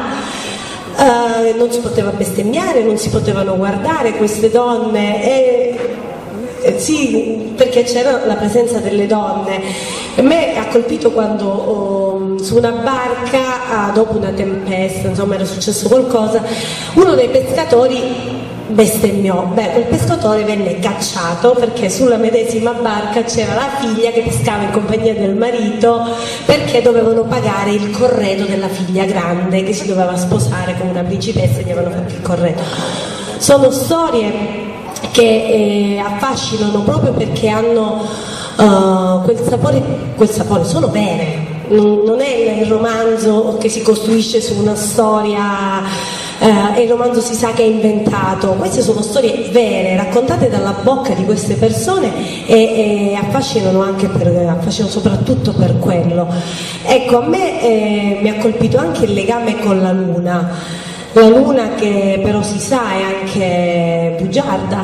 Eh, non si poteva bestemmiare, non si potevano guardare queste donne, e, eh, sì, perché c'era la presenza delle donne. A me ha colpito quando oh, su una barca, ah, dopo una tempesta, insomma era successo qualcosa, uno dei pescatori bestemmiò. Beh, quel pescatore venne cacciato perché sulla medesima barca c'era la figlia che pescava in compagnia del marito, perché dovevano pagare il corredo della figlia grande che si doveva sposare come una principessa e gli avevano fatto il corredo. Sono storie che eh, affascinano proprio perché hanno uh, quel sapore, quel sapore, sono vere. Non è il romanzo che si costruisce su una storia eh, e il romanzo si sa che è inventato. Queste sono storie vere, raccontate dalla bocca di queste persone, e, e affascinano anche per, affascinano soprattutto per quello. Ecco, a me eh, mi ha colpito anche il legame con la luna, la luna che però si sa è anche bugiarda,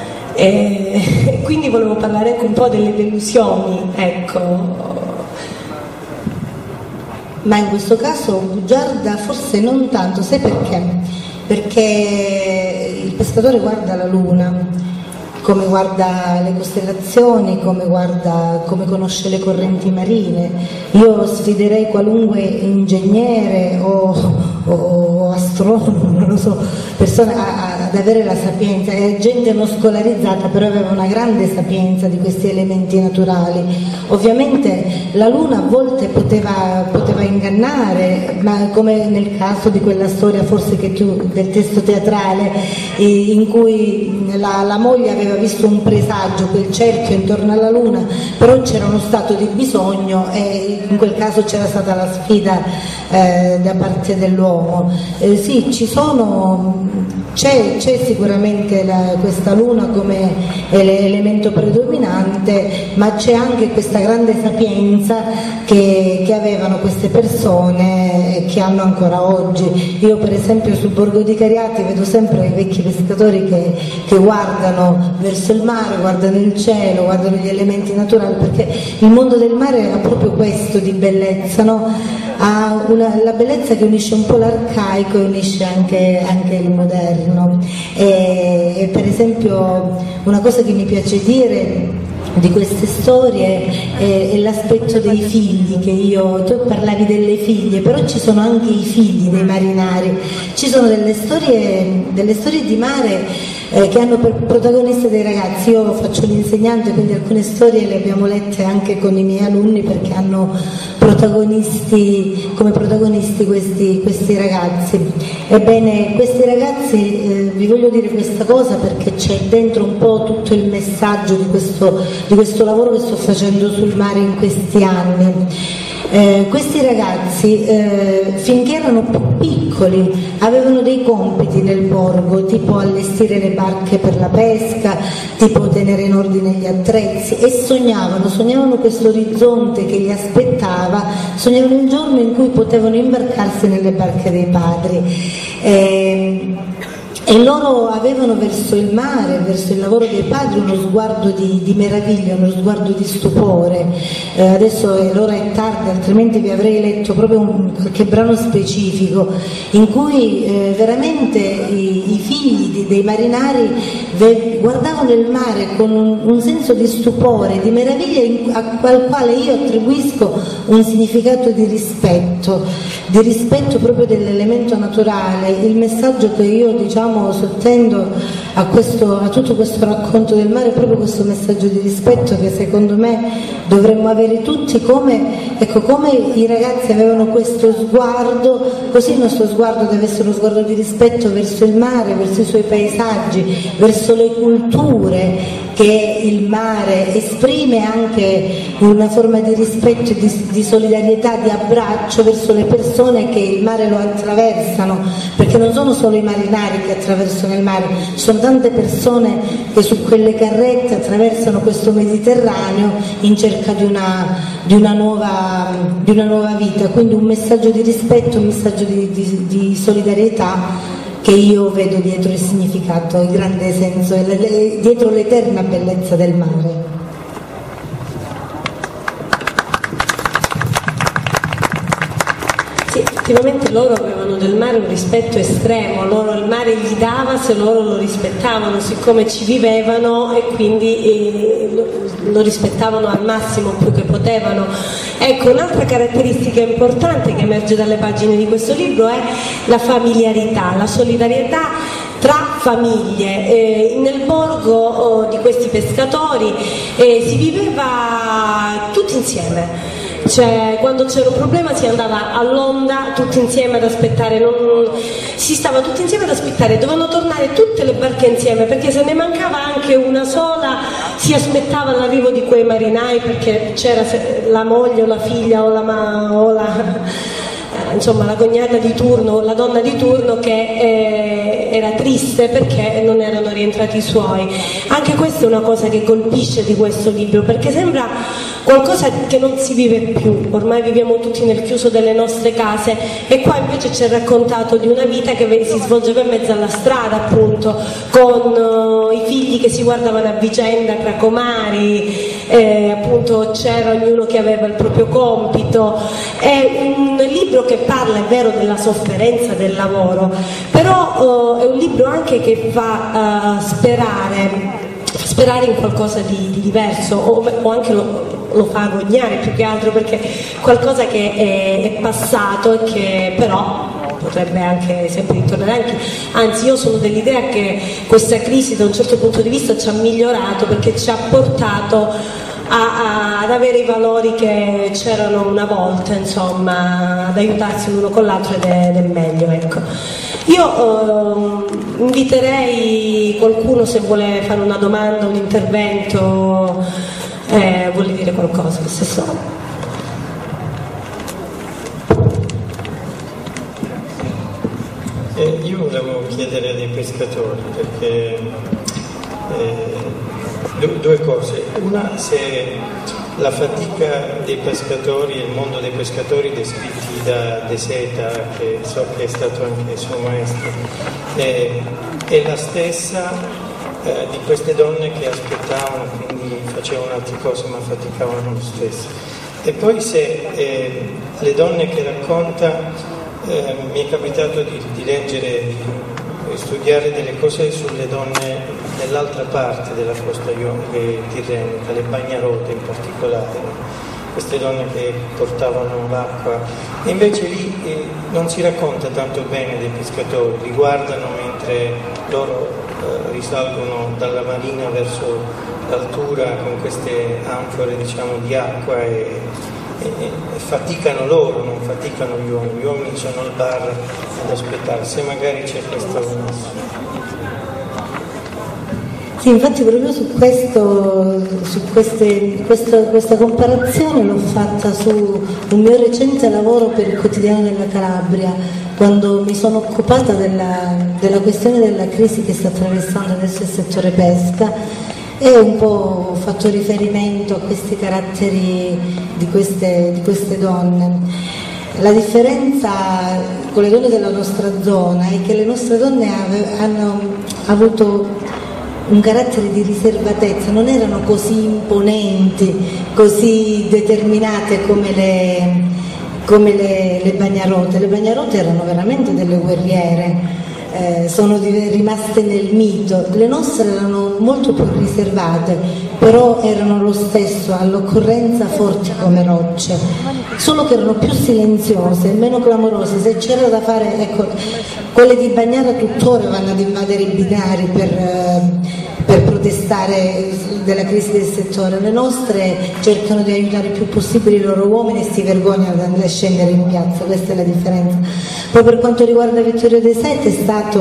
e quindi volevo parlare anche un po' delle delusioni, ecco. ma in questo caso bugiarda forse non tanto, sai perché? Perché il pescatore guarda la luna, come guarda le costellazioni, come, guarda, come conosce le correnti marine. Io sfiderei qualunque ingegnere o, o, o astronomo, non lo so, persona a, ad avere la sapienza. È gente non scolarizzata, però aveva una grande sapienza di questi elementi naturali. Ovviamente la luna a volte poteva, poteva ingannare, ma come nel caso di quella storia forse che tu, del testo teatrale, in cui la, la moglie aveva visto un presagio, quel cerchio intorno alla luna, però c'era uno stato di bisogno e in quel caso c'era stata la sfida eh, da parte dell'uomo. Eh, sì, ci sono, c'è, c'è sicuramente la, questa luna come elemento predominante, ma c'è anche questa grande sapienza che, che avevano queste persone e che hanno ancora oggi. Io per esempio sul Borgo di Cariati vedo sempre i vecchi pescatori che, che guardano verso il mare, guardano il cielo, guardano gli elementi naturali, perché il mondo del mare ha proprio questo di bellezza, no? Ha una, la bellezza che unisce un po' l'arcaico e unisce anche, anche il moderno. E, e per esempio una cosa che mi piace dire di queste storie è, è l'aspetto dei figli, che io, tu parlavi delle figlie, però ci sono anche i figli dei marinari, ci sono delle storie, delle storie di mare eh, che hanno per protagoniste dei ragazzi. Io faccio l'insegnante, quindi alcune storie le abbiamo lette anche con i miei alunni, perché hanno protagonisti, come protagonisti questi, questi ragazzi. Ebbene, questi ragazzi, eh, vi voglio dire questa cosa perché c'è dentro un po' tutto il messaggio di questo, di questo lavoro che sto facendo sul mare in questi anni. Eh, questi ragazzi eh, finché erano più piccoli avevano dei compiti nel borgo, tipo allestire le barche per la pesca, tipo tenere in ordine gli attrezzi, e sognavano, sognavano questo orizzonte che li aspettava, sognavano il giorno in cui potevano imbarcarsi nelle barche dei padri. Eh, E loro avevano verso il mare, verso il lavoro dei padri, uno sguardo di, di meraviglia, uno sguardo di stupore. Eh, adesso l'ora è tarda, altrimenti vi avrei letto proprio un, qualche brano specifico in cui eh, veramente i, i figli di, dei marinari ve, guardavano il mare con un, un senso di stupore, di meraviglia, in, a, al quale io attribuisco un significato di rispetto, di rispetto proprio dell'elemento naturale. Il messaggio che io, diciamo, sottendo a, questo, a tutto questo racconto del mare, proprio questo messaggio di rispetto che secondo me dovremmo avere tutti, come, ecco, come i ragazzi avevano questo sguardo, così il nostro sguardo deve essere uno sguardo di rispetto verso il mare, verso i suoi paesaggi, verso le culture che il mare esprime, anche una forma di rispetto, di, di solidarietà, di abbraccio verso le persone che il mare lo attraversano, perché non sono solo i marinari che attraversano il mare, ci sono tante persone che su quelle carrette attraversano questo Mediterraneo in cerca di una, di una, nuova, di una nuova vita. Quindi un messaggio di rispetto, un messaggio di, di, di solidarietà che io vedo dietro il significato, il grande senso, dietro l'eterna bellezza del mare. Sì, effettivamente loro avevano del mare un rispetto estremo, loro il mare gli dava se loro lo rispettavano, siccome ci vivevano, e quindi eh, lo, lo rispettavano al massimo più che potevano. Ecco, un'altra caratteristica importante che emerge dalle pagine di questo libro è la familiarità, la solidarietà tra famiglie. Eh, nel borgo oh, di questi pescatori eh, si viveva tutti insieme. Cioè, quando c'era un problema si andava all'onda tutti insieme ad aspettare, non, si stava tutti insieme ad aspettare, dovevano tornare tutte le barche insieme, perché se ne mancava anche una sola si aspettava l'arrivo di quei marinai, perché c'era la moglie o la figlia o la, o la insomma la cognata di turno o la donna di turno che eh, era triste perché non erano rientrati i suoi. Anche questa è una cosa che colpisce di questo libro, perché sembra qualcosa che non si vive più, ormai viviamo tutti nel chiuso delle nostre case, e qua invece ci è raccontato di una vita che si svolgeva in mezzo alla strada, appunto, con uh, i figli che si guardavano a vicenda tra comari, eh, appunto c'era ognuno che aveva il proprio compito. È un libro che parla, è vero, della sofferenza del lavoro, però uh, è un libro anche che fa uh, sperare sperare in qualcosa di, di diverso, o, o anche lo, lo fa agognare più che altro, perché qualcosa che è, è passato e che però potrebbe anche sempre ritornare. Anche, anzi, io sono dell'idea che questa crisi da un certo punto di vista ci ha migliorato, perché ci ha portato a, a, ad avere i valori che c'erano una volta, insomma, ad aiutarsi l'uno con l'altro, ed è, ed è meglio, ecco. Io eh, inviterei qualcuno, se vuole fare una domanda, un intervento, eh, vuole dire qualcosa, Assessore. Eh, io volevo chiedere dei pescatori, perché eh, due cose. Una, se la fatica dei pescatori, il mondo dei pescatori descritti da De Seta, che so che è stato anche suo maestro, è, è la stessa eh, di queste donne che aspettavano, quindi facevano altre cose ma faticavano lo stesso. E poi se eh, le donne che racconta, eh, mi è capitato di, di leggere, di studiare delle cose sulle donne nell'altra parte della costa tirrenica, le bagnarote in particolare, queste donne che portavano l'acqua, e invece lì eh, non si racconta tanto bene dei pescatori, li guardano mentre loro eh, risalgono dalla marina verso l'altura con queste anfore, diciamo, di acqua, e, e, e faticano loro, non faticano gli uomini, gli uomini sono al bar ad aspettare, se magari c'è questo. Sì, infatti proprio su questo, su queste, questa, questa comparazione l'ho fatta su un mio recente lavoro per il Quotidiano della Calabria, quando mi sono occupata della, della questione della crisi che sta attraversando adesso il settore pesca, e un po' ho fatto riferimento a questi caratteri di queste, di queste donne. La differenza con le donne della nostra zona è che le nostre donne ave, hanno avuto un carattere di riservatezza, non erano così imponenti, così determinate come le, come le, le bagnarote. Le bagnarote erano veramente delle guerriere, eh, sono rimaste nel mito. Le nostre erano molto più riservate, però erano lo stesso, all'occorrenza forti come rocce, solo che erano più silenziose, meno clamorose. Se c'era da fare, ecco, quelle di Bagnara tuttora vanno ad invadere i binari per, eh, per protestare della crisi del settore. Le nostre cercano di aiutare il più possibile i loro uomini e si vergognano di andare a scendere in piazza, questa è la differenza. Poi per quanto riguarda Vittorio De Seta, è stato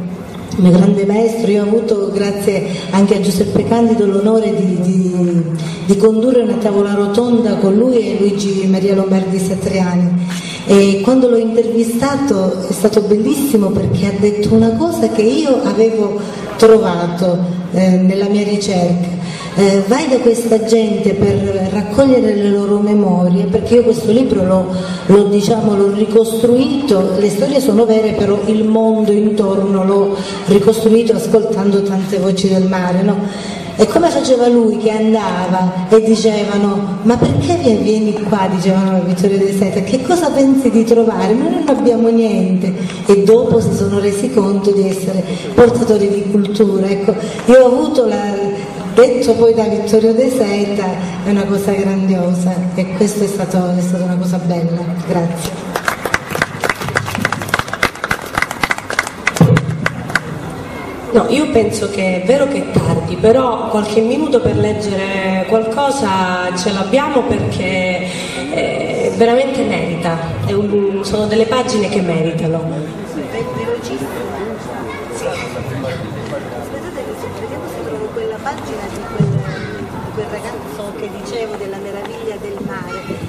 un mio grande maestro. Io ho avuto, grazie anche a Giuseppe Candido, l'onore di, di, di condurre una tavola rotonda con lui e Luigi Maria Lombardi Satriani, e quando l'ho intervistato è stato bellissimo, perché ha detto una cosa che io avevo trovato eh, nella mia ricerca. Eh, vai da questa gente per raccogliere le loro memorie, perché io questo libro l'ho, l'ho, diciamo, l'ho ricostruito, le storie sono vere, però il mondo intorno l'ho ricostruito ascoltando tante voci del mare, no? E come faceva lui, che andava e dicevano: ma perché vieni qua, dicevano a Vittorio De Seta, che cosa pensi di trovare? Noi non abbiamo niente. E dopo si sono resi conto di essere portatori di cultura. Ecco, io ho avuto la, detto poi da Vittorio De Seta, è una cosa grandiosa, e questo è stato, è stata una cosa bella. Grazie. No, io penso che è vero che è tardi, però qualche minuto per leggere qualcosa ce l'abbiamo, perché eh, veramente merita, è un, sono delle pagine che meritano. Quella pagina di quel, di quel ragazzo che dicevo, della meraviglia del mare.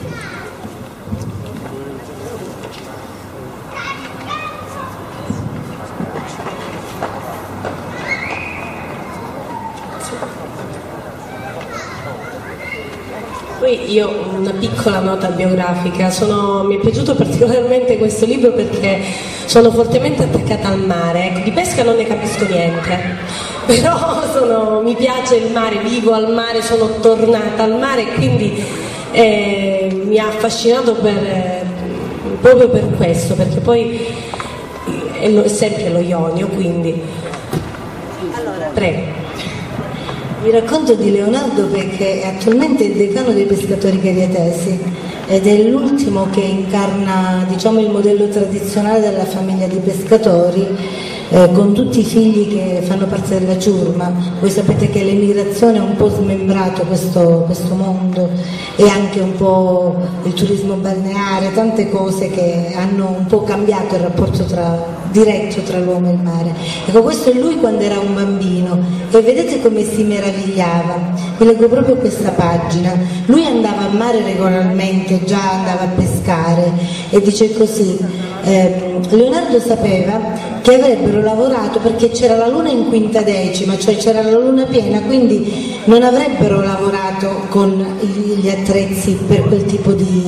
Poi io una piccola nota biografica, sono, mi è piaciuto particolarmente questo libro perché sono fortemente attaccata al mare, ecco, di pesca non ne capisco niente, però sono, mi piace il mare, vivo al mare, sono tornata al mare, quindi eh, mi ha affascinato per, eh, proprio per questo, perché poi è, lo, è sempre lo Ionio, quindi Allora, prego. Vi racconto di Leonardo perché è attualmente il decano dei pescatori cariatesi ed è l'ultimo che incarna, diciamo, il modello tradizionale della famiglia di pescatori, eh, con tutti i figli che fanno parte della ciurma. Voi sapete che l'emigrazione ha un po' smembrato questo, questo mondo e anche un po' il turismo balneare, tante cose che hanno un po' cambiato il rapporto tra, diretto tra l'uomo e il mare. Ecco, questo è lui quando era un bambino e vedete come si meravigliava. Vi leggo proprio questa pagina. Lui andava a mare regolarmente, già andava a pescare e dice così: eh, Leonardo sapeva che avrebbero lavorato perché c'era la luna in quinta decima, cioè c'era la luna piena, quindi non avrebbero lavorato con gli attrezzi per quel tipo di,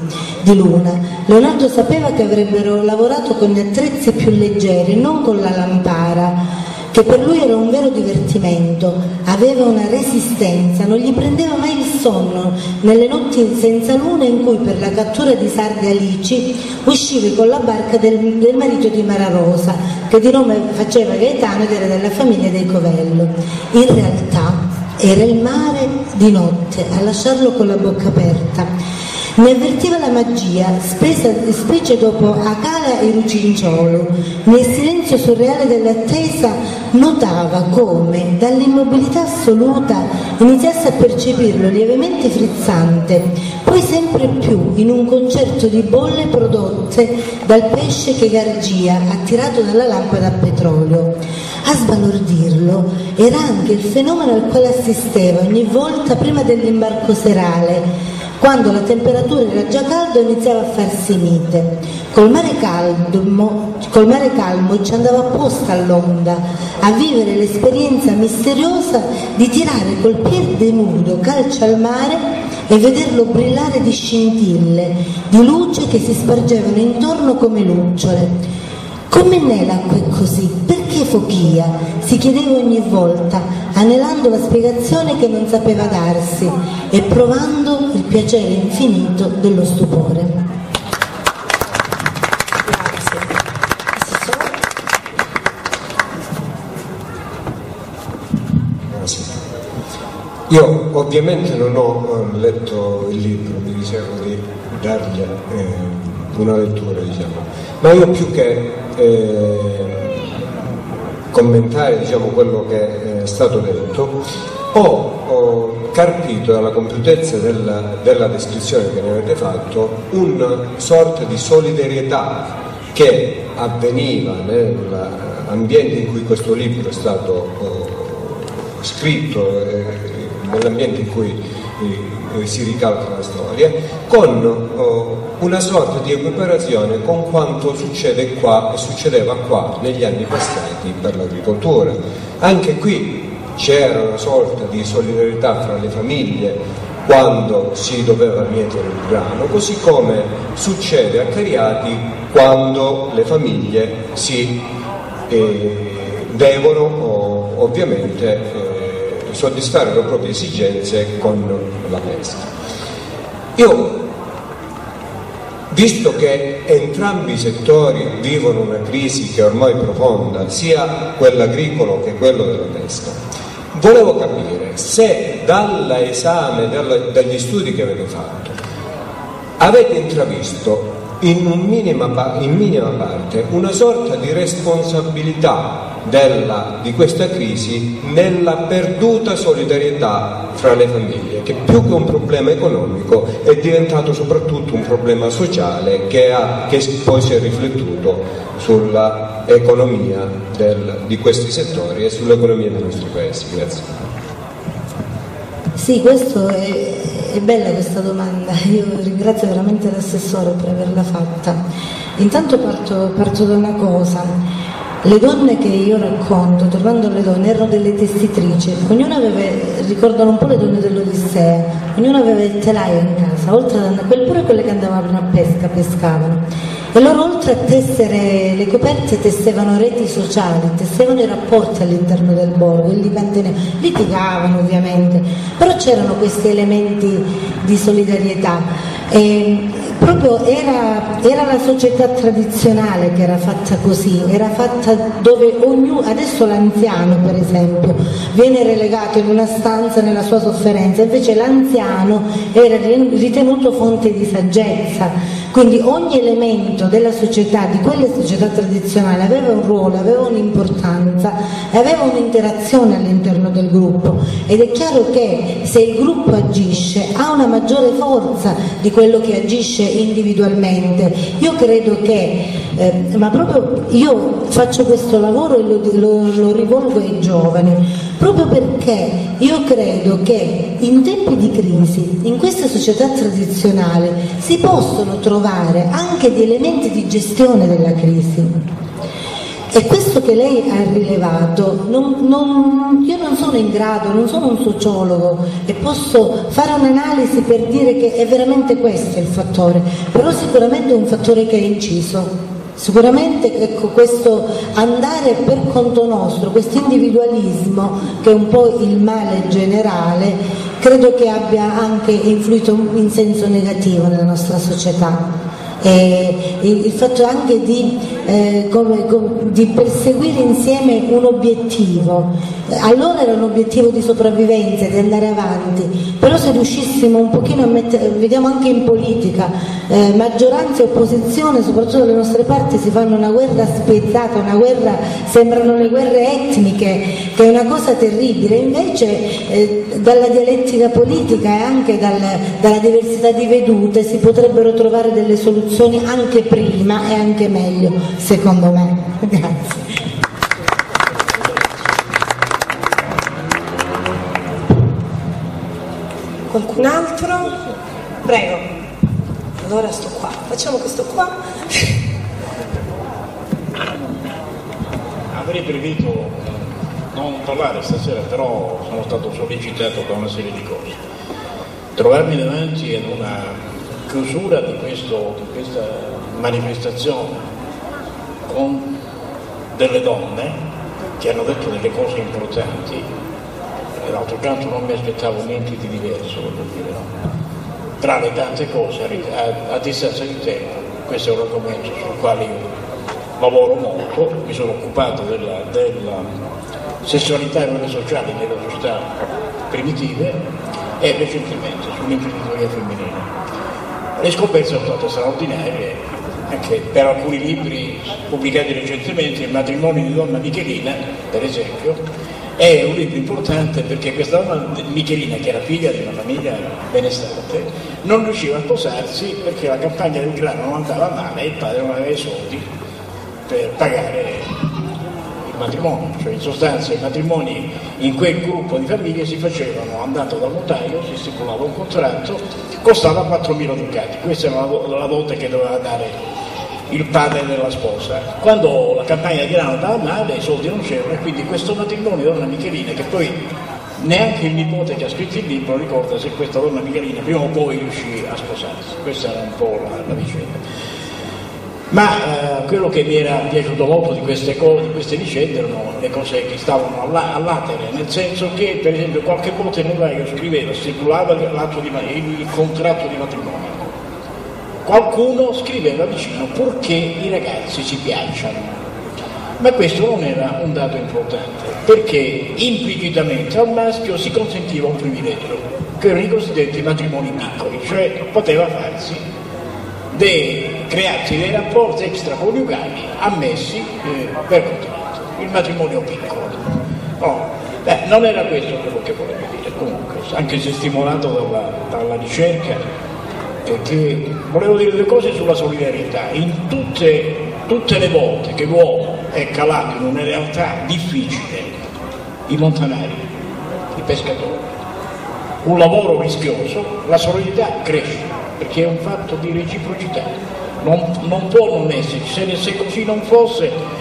di luna. Leonardo sapeva che avrebbero lavorato con gli attrezzi più leggeri, non con la lampara, che per lui era un vero divertimento, aveva una resistenza, non gli prendeva mai il sonno nelle notti senza luna in cui per la cattura di sarde alici uscivi con la barca del, del marito di Mara Rosa, che di nome faceva Gaetano ed era della famiglia dei Covello. In realtà era il mare di notte a lasciarlo con la bocca aperta. Ne avvertiva la magia, spesa, specie dopo Acala e Rucinciolo. Nel silenzio surreale dell'attesa notava come, dall'immobilità assoluta, iniziasse a percepirlo lievemente frizzante, poi sempre più in un concerto di bolle prodotte dal pesce che gargia, attirato dalla lampada a petrolio. A sbalordirlo era anche il fenomeno al quale assisteva ogni volta prima dell'imbarco serale, quando la temperatura era già calda e iniziava a farsi mite. Col mare calmo, col mare calmo ci andava apposta all'onda, a vivere l'esperienza misteriosa di tirare col piede nudo calcio al mare e vederlo brillare di scintille, di luce che si spargevano intorno come lucciole. Come nell'acqua è così? Perché fochia? Si chiedeva ogni volta, anelando la spiegazione che non sapeva darsi e provando il piacere infinito dello stupore. Grazie. Io ovviamente non ho eh, letto il libro, mi riservo di dargli eh, una lettura, diciamo, ma io più che Eh, commentare, diciamo, quello che è stato detto, ho, ho carpito dalla compiutezza della, della descrizione che ne avete fatto una sorta di solidarietà che avveniva nell'ambiente in cui questo libro è stato oh, scritto, eh, nell'ambiente in cui eh, si ricalca la storia, con oh, una sorta di equiparazione con quanto succede qua e succedeva qua negli anni passati per l'agricoltura. Anche qui c'era una sorta di solidarietà fra le famiglie quando si doveva mietere il grano, così come succede a Cariati quando le famiglie si eh, devono oh, ovviamente eh, soddisfare le proprie esigenze con la pesca. Io, visto che entrambi i settori vivono una crisi che è ormai profonda, sia quello agricolo che quello della pesca, volevo capire se dall'esame, dagli studi che avete fatto, avete intravisto in, un minima, in minima parte una sorta di responsabilità della, di questa crisi nella perduta solidarietà fra le famiglie, che più che un problema economico è diventato soprattutto un problema sociale che, ha, che poi si è riflettuto sulla economia del, di questi settori e sull'economia dei nostri paesi. Grazie. Sì, questo è, è bella questa domanda, io ringrazio veramente l'assessore per averla fatta. Intanto parto, parto da una cosa. le donne che io racconto, tornando alle donne, erano delle tessitrici, ognuna aveva, ricordano un po' le donne dell'Odissea, ognuna aveva il telaio in casa, oltre a quelle, pure quelle che andavano a pesca, pescavano. E loro oltre a tessere le coperte tessevano reti sociali, tessevano i rapporti all'interno del borgo, li mantenevano, litigavano ovviamente, però c'erano questi elementi di solidarietà. E proprio era, era la società tradizionale che era fatta così, era fatta dove ognuno, adesso l'anziano per esempio viene relegato in una stanza nella sua sofferenza, invece l'anziano era ritenuto fonte di saggezza, quindi ogni elemento della società, di quelle società tradizionali aveva un ruolo, aveva un'importanza e aveva un'interazione all'interno del gruppo, ed è chiaro che se il gruppo agisce ha una maggiore forza di quello che agisce individualmente. Io credo che, eh, ma proprio io faccio questo lavoro e lo, lo, lo rivolgo ai giovani, proprio perché io credo che in tempi di crisi, in queste società tradizionali, si possono trovare anche di elementi di gestione della crisi. E questo che lei ha rilevato, non, non, io non sono in grado, non sono un sociologo e posso fare un'analisi per dire che è veramente questo il fattore, però sicuramente è un fattore che è inciso. Sicuramente ecco, questo andare per conto nostro, questo individualismo che è un po' il male generale, credo che abbia anche influito in senso negativo nella nostra società. E il fatto anche di, eh, come, come, di perseguire insieme un obiettivo, allora era un obiettivo di sopravvivenza, di andare avanti, però se riuscissimo un pochino a mettere, vediamo anche in politica, eh, maggioranza e opposizione, soprattutto dalle nostre parti, si fanno una guerra spietata, una guerra, sembrano le guerre etniche, che è una cosa terribile, invece eh, dalla dialettica politica e anche dal, dalla diversità di vedute si potrebbero trovare delle soluzioni anche prima e anche meglio, secondo me. Grazie. Qualcun altro? Prego. Allora sto qua. Facciamo questo qua. Avrei preferito non parlare stasera, però sono stato sollecitato da una serie di cose. Trovarmi davanti ad una chiusura di, questo, di questa manifestazione con delle donne che hanno detto delle cose importanti, e d'altro canto non mi aspettavo niente di diverso, voglio dire, no? Tra le tante cose a, a, a distanza di tempo. Questo è un argomento sul quale io lavoro molto, mi sono occupato della, della sessualità e quelle sociali nelle società primitive e recentemente sull'imprenditoria femminile. Le scoperte sono state straordinarie, anche per alcuni libri pubblicati recentemente. Il matrimonio di donna Michelina, per esempio, è un libro importante perché questa donna Michelina, che era figlia di una famiglia benestante, non riusciva a sposarsi perché la campagna del grano non andava male e il padre non aveva i soldi per pagare il matrimonio. Cioè, in sostanza i matrimoni in quel gruppo di famiglie si facevano andando dal notaio, si stipulava un contratto, costava quattromila ducati, questa era la dote che doveva dare il padre della sposa. Quando la campagna di grano andava male i soldi non c'erano, e quindi questo matrimonio di donna Michelina, che poi neanche il nipote che ha scritto il libro ricorda se questa donna Michelina prima o poi riuscì a sposarsi. Questa era un po' la, la vicenda. Ma eh, quello che mi era piaciuto molto di queste, cose, di queste vicende erano le cose che stavano all'atere, nel senso che per esempio qualche volta il notaio scriveva, stipulava l'atto di, il contratto di matrimonio, qualcuno scriveva vicino purché i ragazzi si piacciono, ma questo non era un dato importante, perché implicitamente al maschio si consentiva un privilegio, che erano i cosiddetti matrimoni piccoli, cioè poteva farsi dei, crearsi dei rapporti extraconiugali ammessi eh, per continuato, il matrimonio piccolo. Oh, beh, non era questo quello che volevo dire, comunque, anche se stimolato dalla, dalla ricerca, perché volevo dire due cose sulla solidarietà. In tutte, tutte le volte che l'uomo è calato in una realtà difficile, i montanari, i pescatori, un lavoro rischioso, la solidarietà cresce, perché è un fatto di reciprocità, non, non può non esserci. Se, se così non fosse,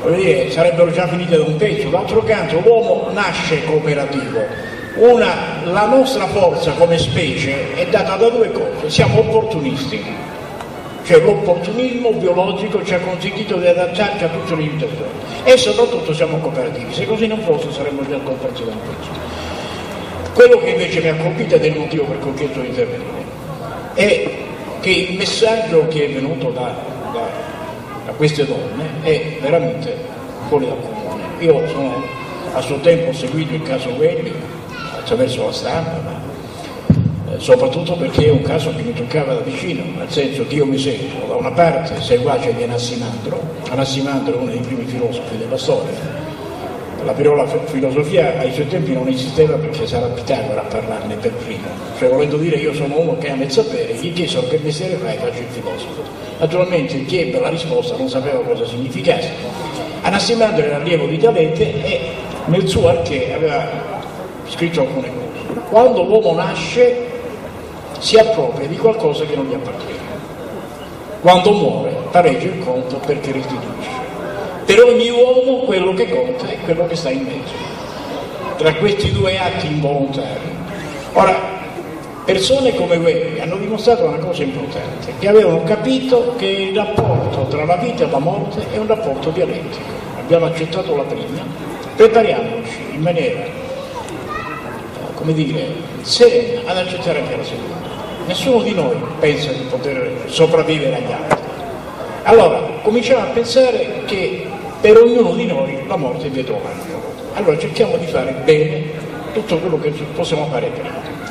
voglio dire, sarebbero già finite da un pezzo. D'altro canto l'uomo nasce cooperativo, una, la nostra forza come specie è data da due cose: siamo opportunisti, cioè l'opportunismo biologico ci ha consentito di adattarci a tutte le limitazioni, e soprattutto siamo cooperativi. Se così non fosse saremmo già scomparsi da un pezzo. Quello che invece mi ha colpito, ed è il motivo per cui ho chiesto di intervenire, è che il messaggio che è venuto da, da, da queste donne è veramente fuori dal comune. Io sono, a suo tempo ho seguito il caso Welby attraverso la stampa, ma eh, soprattutto perché è un caso che mi toccava da vicino, nel senso che io mi sento da una parte seguace di Anassimandro. Anassimandro è uno dei primi filosofi della storia. La parola filosofia ai suoi tempi non esisteva perché sarà Pitagora a parlarne per primo, cioè volendo dire io sono uno che ama il sapere, gli chiesero che mestiere fai, faccio il filosofo. Naturalmente chi ebbe la risposta non sapeva cosa significasse. Anassimandro era allievo di Talete e nel suo arché aveva scritto alcune cose. Quando l'uomo nasce si appropria di qualcosa che non gli appartiene, quando muore pareggia il conto perché restituisce. Per ogni uomo quello che conta è quello che sta in mezzo, tra questi due atti involontari. Ora, persone come Welby hanno dimostrato una cosa importante, che avevano capito che il rapporto tra la vita e la morte è un rapporto dialettico. Abbiamo accettato la prima, prepariamoci in maniera, come dire, serena ad accettare anche la seconda. Nessuno di noi pensa di poter sopravvivere agli altri. Allora, cominciamo a pensare che per ognuno di noi la morte è dietro l'angolo. Allora cerchiamo di fare bene tutto quello che possiamo fare prima.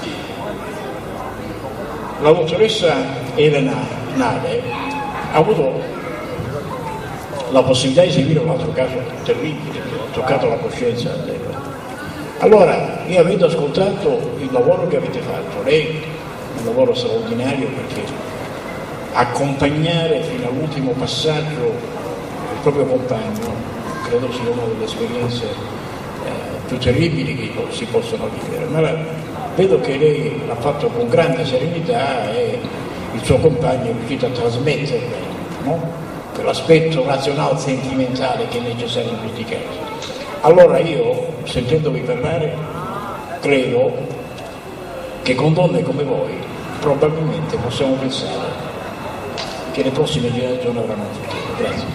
La dottoressa Elena Nave ha avuto la possibilità di seguire un altro caso terribile che ha toccato la coscienza della. Allora, io avendo ascoltato il lavoro che avete fatto, lei è un lavoro straordinario, perché accompagnare fino all'ultimo passaggio il proprio compagno credo sia una delle esperienze eh, più terribili che si possono vivere, ma la, vedo che lei l'ha fatto con grande serenità e il suo compagno è riuscito a trasmettere, no? quell'aspetto razionale sentimentale che è necessario in questi casi. Allora io, sentendovi parlare, credo che con donne come voi probabilmente possiamo pensare che le prossime generazioni avranno un futuro. Grazie.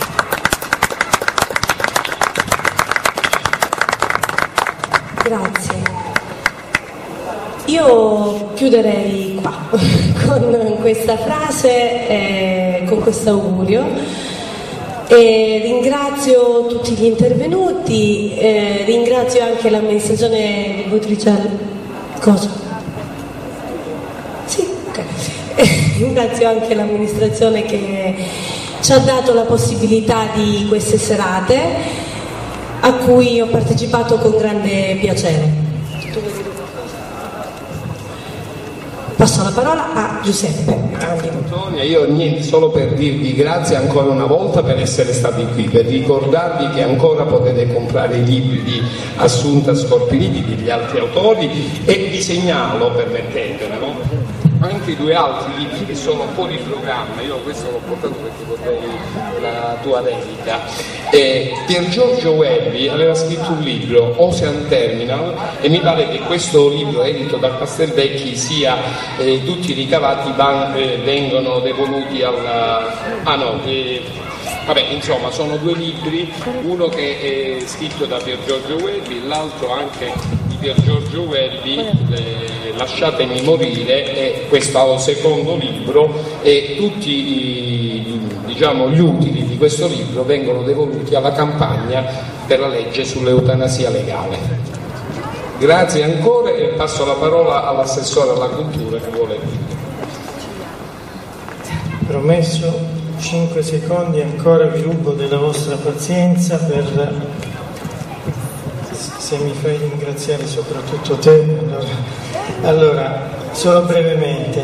Grazie. Io chiuderei qua con questa frase, eh, con questo augurio. E ringrazio tutti gli intervenuti, eh, ringrazio anche l'amministrazione Bottricelli. Cosa? Sì, ok. Ringrazio anche l'amministrazione che ci ha dato la possibilità di queste serate a cui ho partecipato con grande piacere. Passo la parola a Giuseppe. Antonia, io niente, solo per dirvi grazie ancora una volta per essere stati qui, per ricordarvi che ancora potete comprare i libri di Assunta Scorpiniti, degli altri autori, e vi segnalo, permettetemi, no? anche due altri libri che sono fuori programma. Io questo l'ho portato perché vorrei la tua dedica. Eh, Pier Giorgio Welby aveva scritto un libro, Ocean Terminal, e mi pare che questo libro edito da Castelvecchi sia eh, tutti i ricavati van, eh, vengono devoluti alla ah no eh, vabbè insomma sono due libri, uno che è scritto da Pier Giorgio Welby, l'altro anche di Pier Giorgio Welby, eh, Lasciatemi morire, è questo secondo libro, e tutti i, diciamo, gli utili di questo libro vengono devoluti alla campagna per la legge sull'eutanasia legale. Grazie ancora e passo la parola all'assessore alla cultura che vuole dire. Promesso, cinque secondi ancora vi rubo della vostra pazienza per, se mi fai ringraziare soprattutto te. Allora, allora solo brevemente.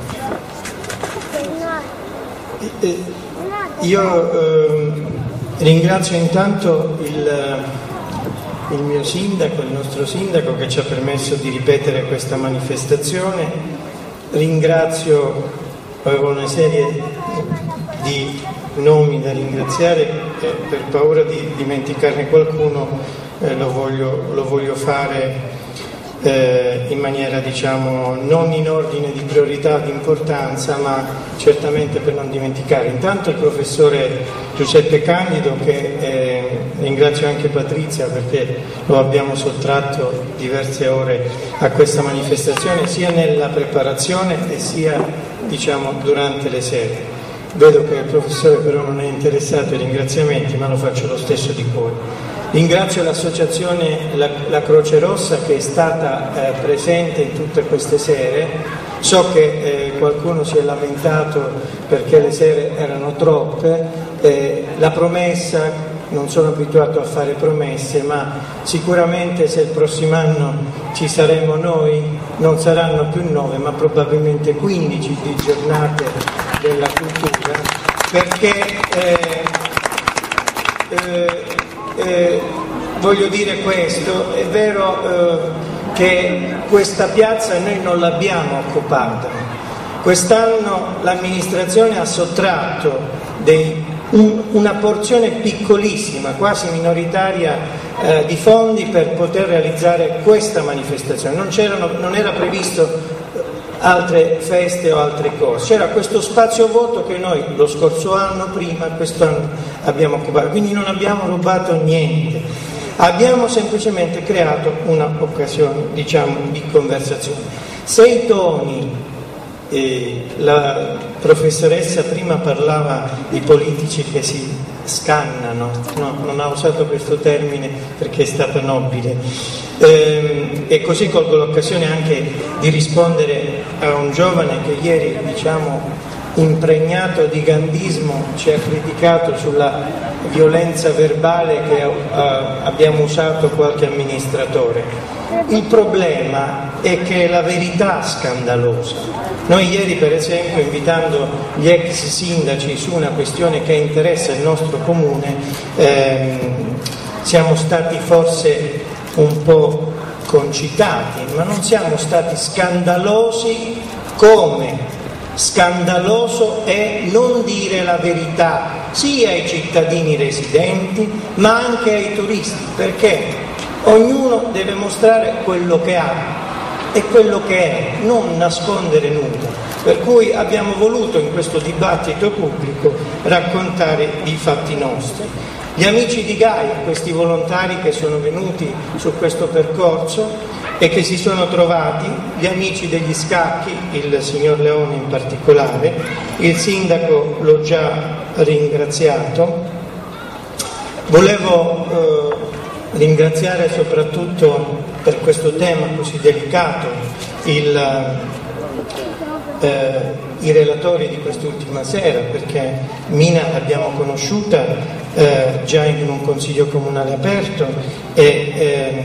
Io eh, ringrazio intanto il, il mio sindaco, il nostro sindaco che ci ha permesso di ripetere questa manifestazione. Ringrazio, avevo una serie di nomi da ringraziare eh, per paura di dimenticarne qualcuno eh, lo, voglio, lo voglio fare eh, in maniera, diciamo, non in ordine di priorità, di importanza, ma certamente per non dimenticare. Intanto il professore Giuseppe Candido, che eh, ringrazio anche Patrizia perché lo abbiamo sottratto diverse ore a questa manifestazione, sia nella preparazione e sia, diciamo, durante le sere. Vedo che il professore però non è interessato ai ringraziamenti, ma lo faccio lo stesso di cuore. Ringrazio l'associazione La, La Croce Rossa, che è stata eh, presente in tutte queste sere. So che eh, qualcuno si è lamentato perché le sere erano troppe. Eh, la promessa, non sono abituato a fare promesse, ma sicuramente se il prossimo anno ci saremo noi non saranno più nove, ma probabilmente quindici di giornate della cultura, perché eh, eh, eh, voglio dire questo, è vero eh, che questa piazza noi non l'abbiamo occupata. Quest'anno l'amministrazione ha sottratto dei, un, una porzione piccolissima, quasi minoritaria, eh, di fondi per poter realizzare questa manifestazione. Non, c'erano, non era previsto altre feste o altre cose, c'era questo spazio vuoto che noi lo scorso anno, prima, quest'anno abbiamo occupato, quindi non abbiamo rubato niente, abbiamo semplicemente creato un'occasione, diciamo, di conversazione. Se i toni, eh, la professoressa prima parlava di politici che si scannano, no, non ha usato questo termine perché è stato nobile, ehm, e così colgo l'occasione anche di rispondere a un giovane che ieri, diciamo, impregnato di gandismo, ci ha criticato sulla violenza verbale che uh, abbiamo usato qualche amministratore. Il problema è che è la verità scandalosa. Noi ieri, per esempio, invitando gli ex sindaci su una questione che interessa il nostro comune, ehm, siamo stati forse un po' concitati, ma non siamo stati scandalosi come scandaloso è non dire la verità sia ai cittadini residenti ma anche ai turisti, perché ognuno deve mostrare quello che ha e quello che è, non nascondere nulla. Per cui abbiamo voluto in questo dibattito pubblico raccontare i fatti nostri. Gli amici di Gaia, questi volontari che sono venuti su questo percorso e che si sono trovati, gli amici degli scacchi, il signor Leone in particolare, il sindaco l'ho già ringraziato. Volevo eh, ringraziare soprattutto per questo tema così delicato il, eh, i relatori di quest'ultima sera, perché Mina l'abbiamo conosciuta eh, già in un consiglio comunale aperto e eh,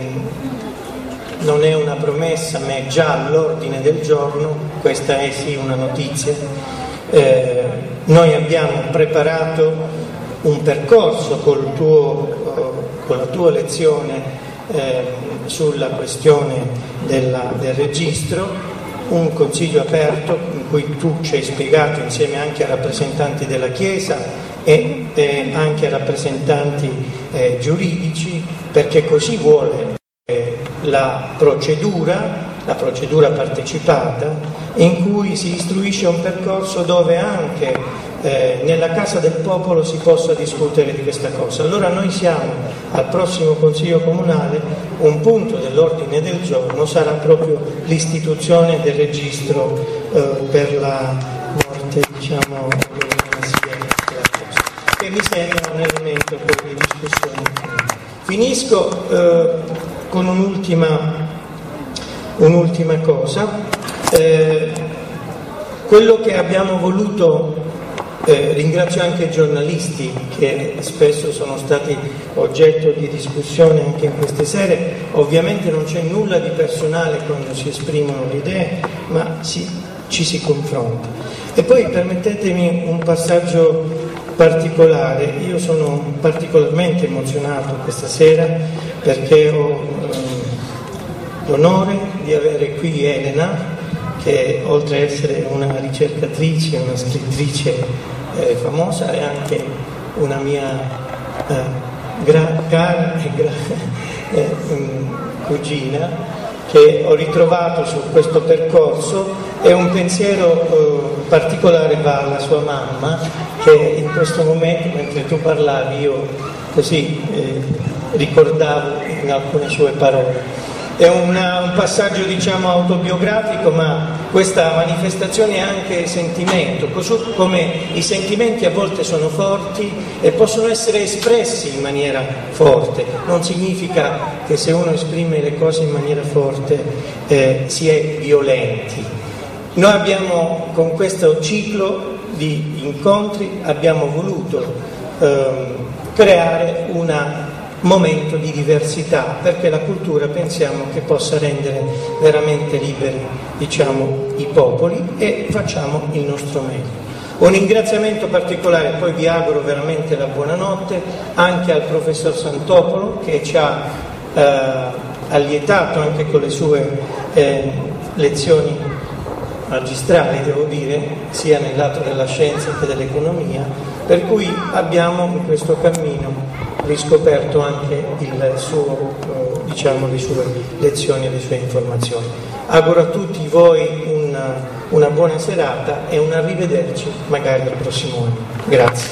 non è una promessa ma è già all'ordine del giorno, questa è sì una notizia. Eh, noi abbiamo preparato un percorso col tuo, con la tua lezione eh, sulla questione della, del registro, un consiglio aperto in cui tu ci hai spiegato insieme anche a rappresentanti della Chiesa e eh, anche a rappresentanti eh, giuridici, perché così vuole eh, la procedura, la procedura partecipata, in cui si istruisce un percorso dove anche eh, nella Casa del Popolo si possa discutere di questa cosa. Allora noi siamo al prossimo Consiglio Comunale, un punto dell'ordine del giorno sarà proprio l'istituzione del registro eh, per la morte, diciamo, che mi sembra un elemento per le discussioni. Finisco eh, con un'ultima, un'ultima cosa. Eh, quello che abbiamo voluto, eh, ringrazio anche i giornalisti che spesso sono stati oggetto di discussione anche in queste sere, ovviamente non c'è nulla di personale quando si esprimono le idee, ma si, ci si confronta. E poi permettetemi un passaggio particolare, io sono particolarmente emozionato questa sera perché ho eh, l'onore di avere qui Elena, che oltre a essere una ricercatrice, una scrittrice eh, famosa, è anche una mia eh, gra, cara e gra, eh, um, cugina che ho ritrovato su questo percorso, e un pensiero eh, particolare va alla sua mamma, che in questo momento, mentre tu parlavi, io così eh, ricordavo in alcune sue parole. È una, un passaggio diciamo autobiografico, ma questa manifestazione è anche sentimento, così come i sentimenti a volte sono forti e possono essere espressi in maniera forte. Non significa che se uno esprime le cose in maniera forte eh, si è violenti. Noi abbiamo, con questo ciclo di incontri, abbiamo voluto eh, creare una momento di diversità, perché la cultura pensiamo che possa rendere veramente liberi, diciamo, i popoli, e facciamo il nostro meglio. Un ringraziamento particolare, poi vi auguro veramente la buonanotte, anche al professor Santopolo, che ci ha eh, allietato anche con le sue eh, lezioni magistrali, devo dire, sia nel lato della scienza che dell'economia, per cui abbiamo in questo cammino riscoperto anche il suo, eh, diciamo, le sue lezioni e le sue informazioni. Auguro a tutti voi una, una buona serata e un arrivederci magari al prossimo anno. Grazie.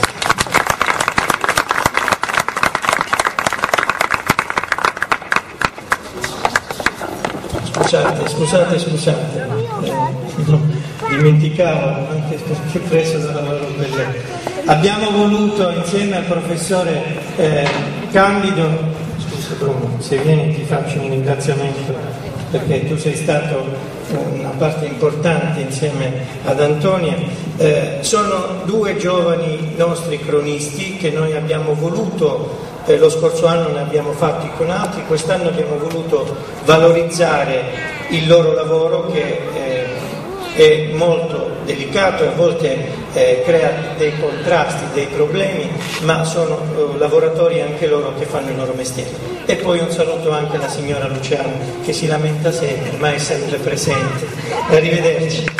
Scusate, scusate, scusate, eh, no, dimenticavo, anche perché preso dalla loro bellezza. Abbiamo voluto insieme al professore eh, Candido, scusa Bruno, se vieni ti faccio un ringraziamento, perché tu sei stato una parte importante insieme ad Antonia. Eh, sono due giovani nostri cronisti che noi abbiamo voluto, eh, lo scorso anno ne abbiamo fatti con altri, quest'anno abbiamo voluto valorizzare il loro lavoro, che eh, è molto delicato e a volte eh, crea dei contrasti, dei problemi, ma sono eh, lavoratori anche loro che fanno il loro mestiere. E poi un saluto anche alla signora Luciana, che si lamenta sempre ma è sempre presente. Arrivederci.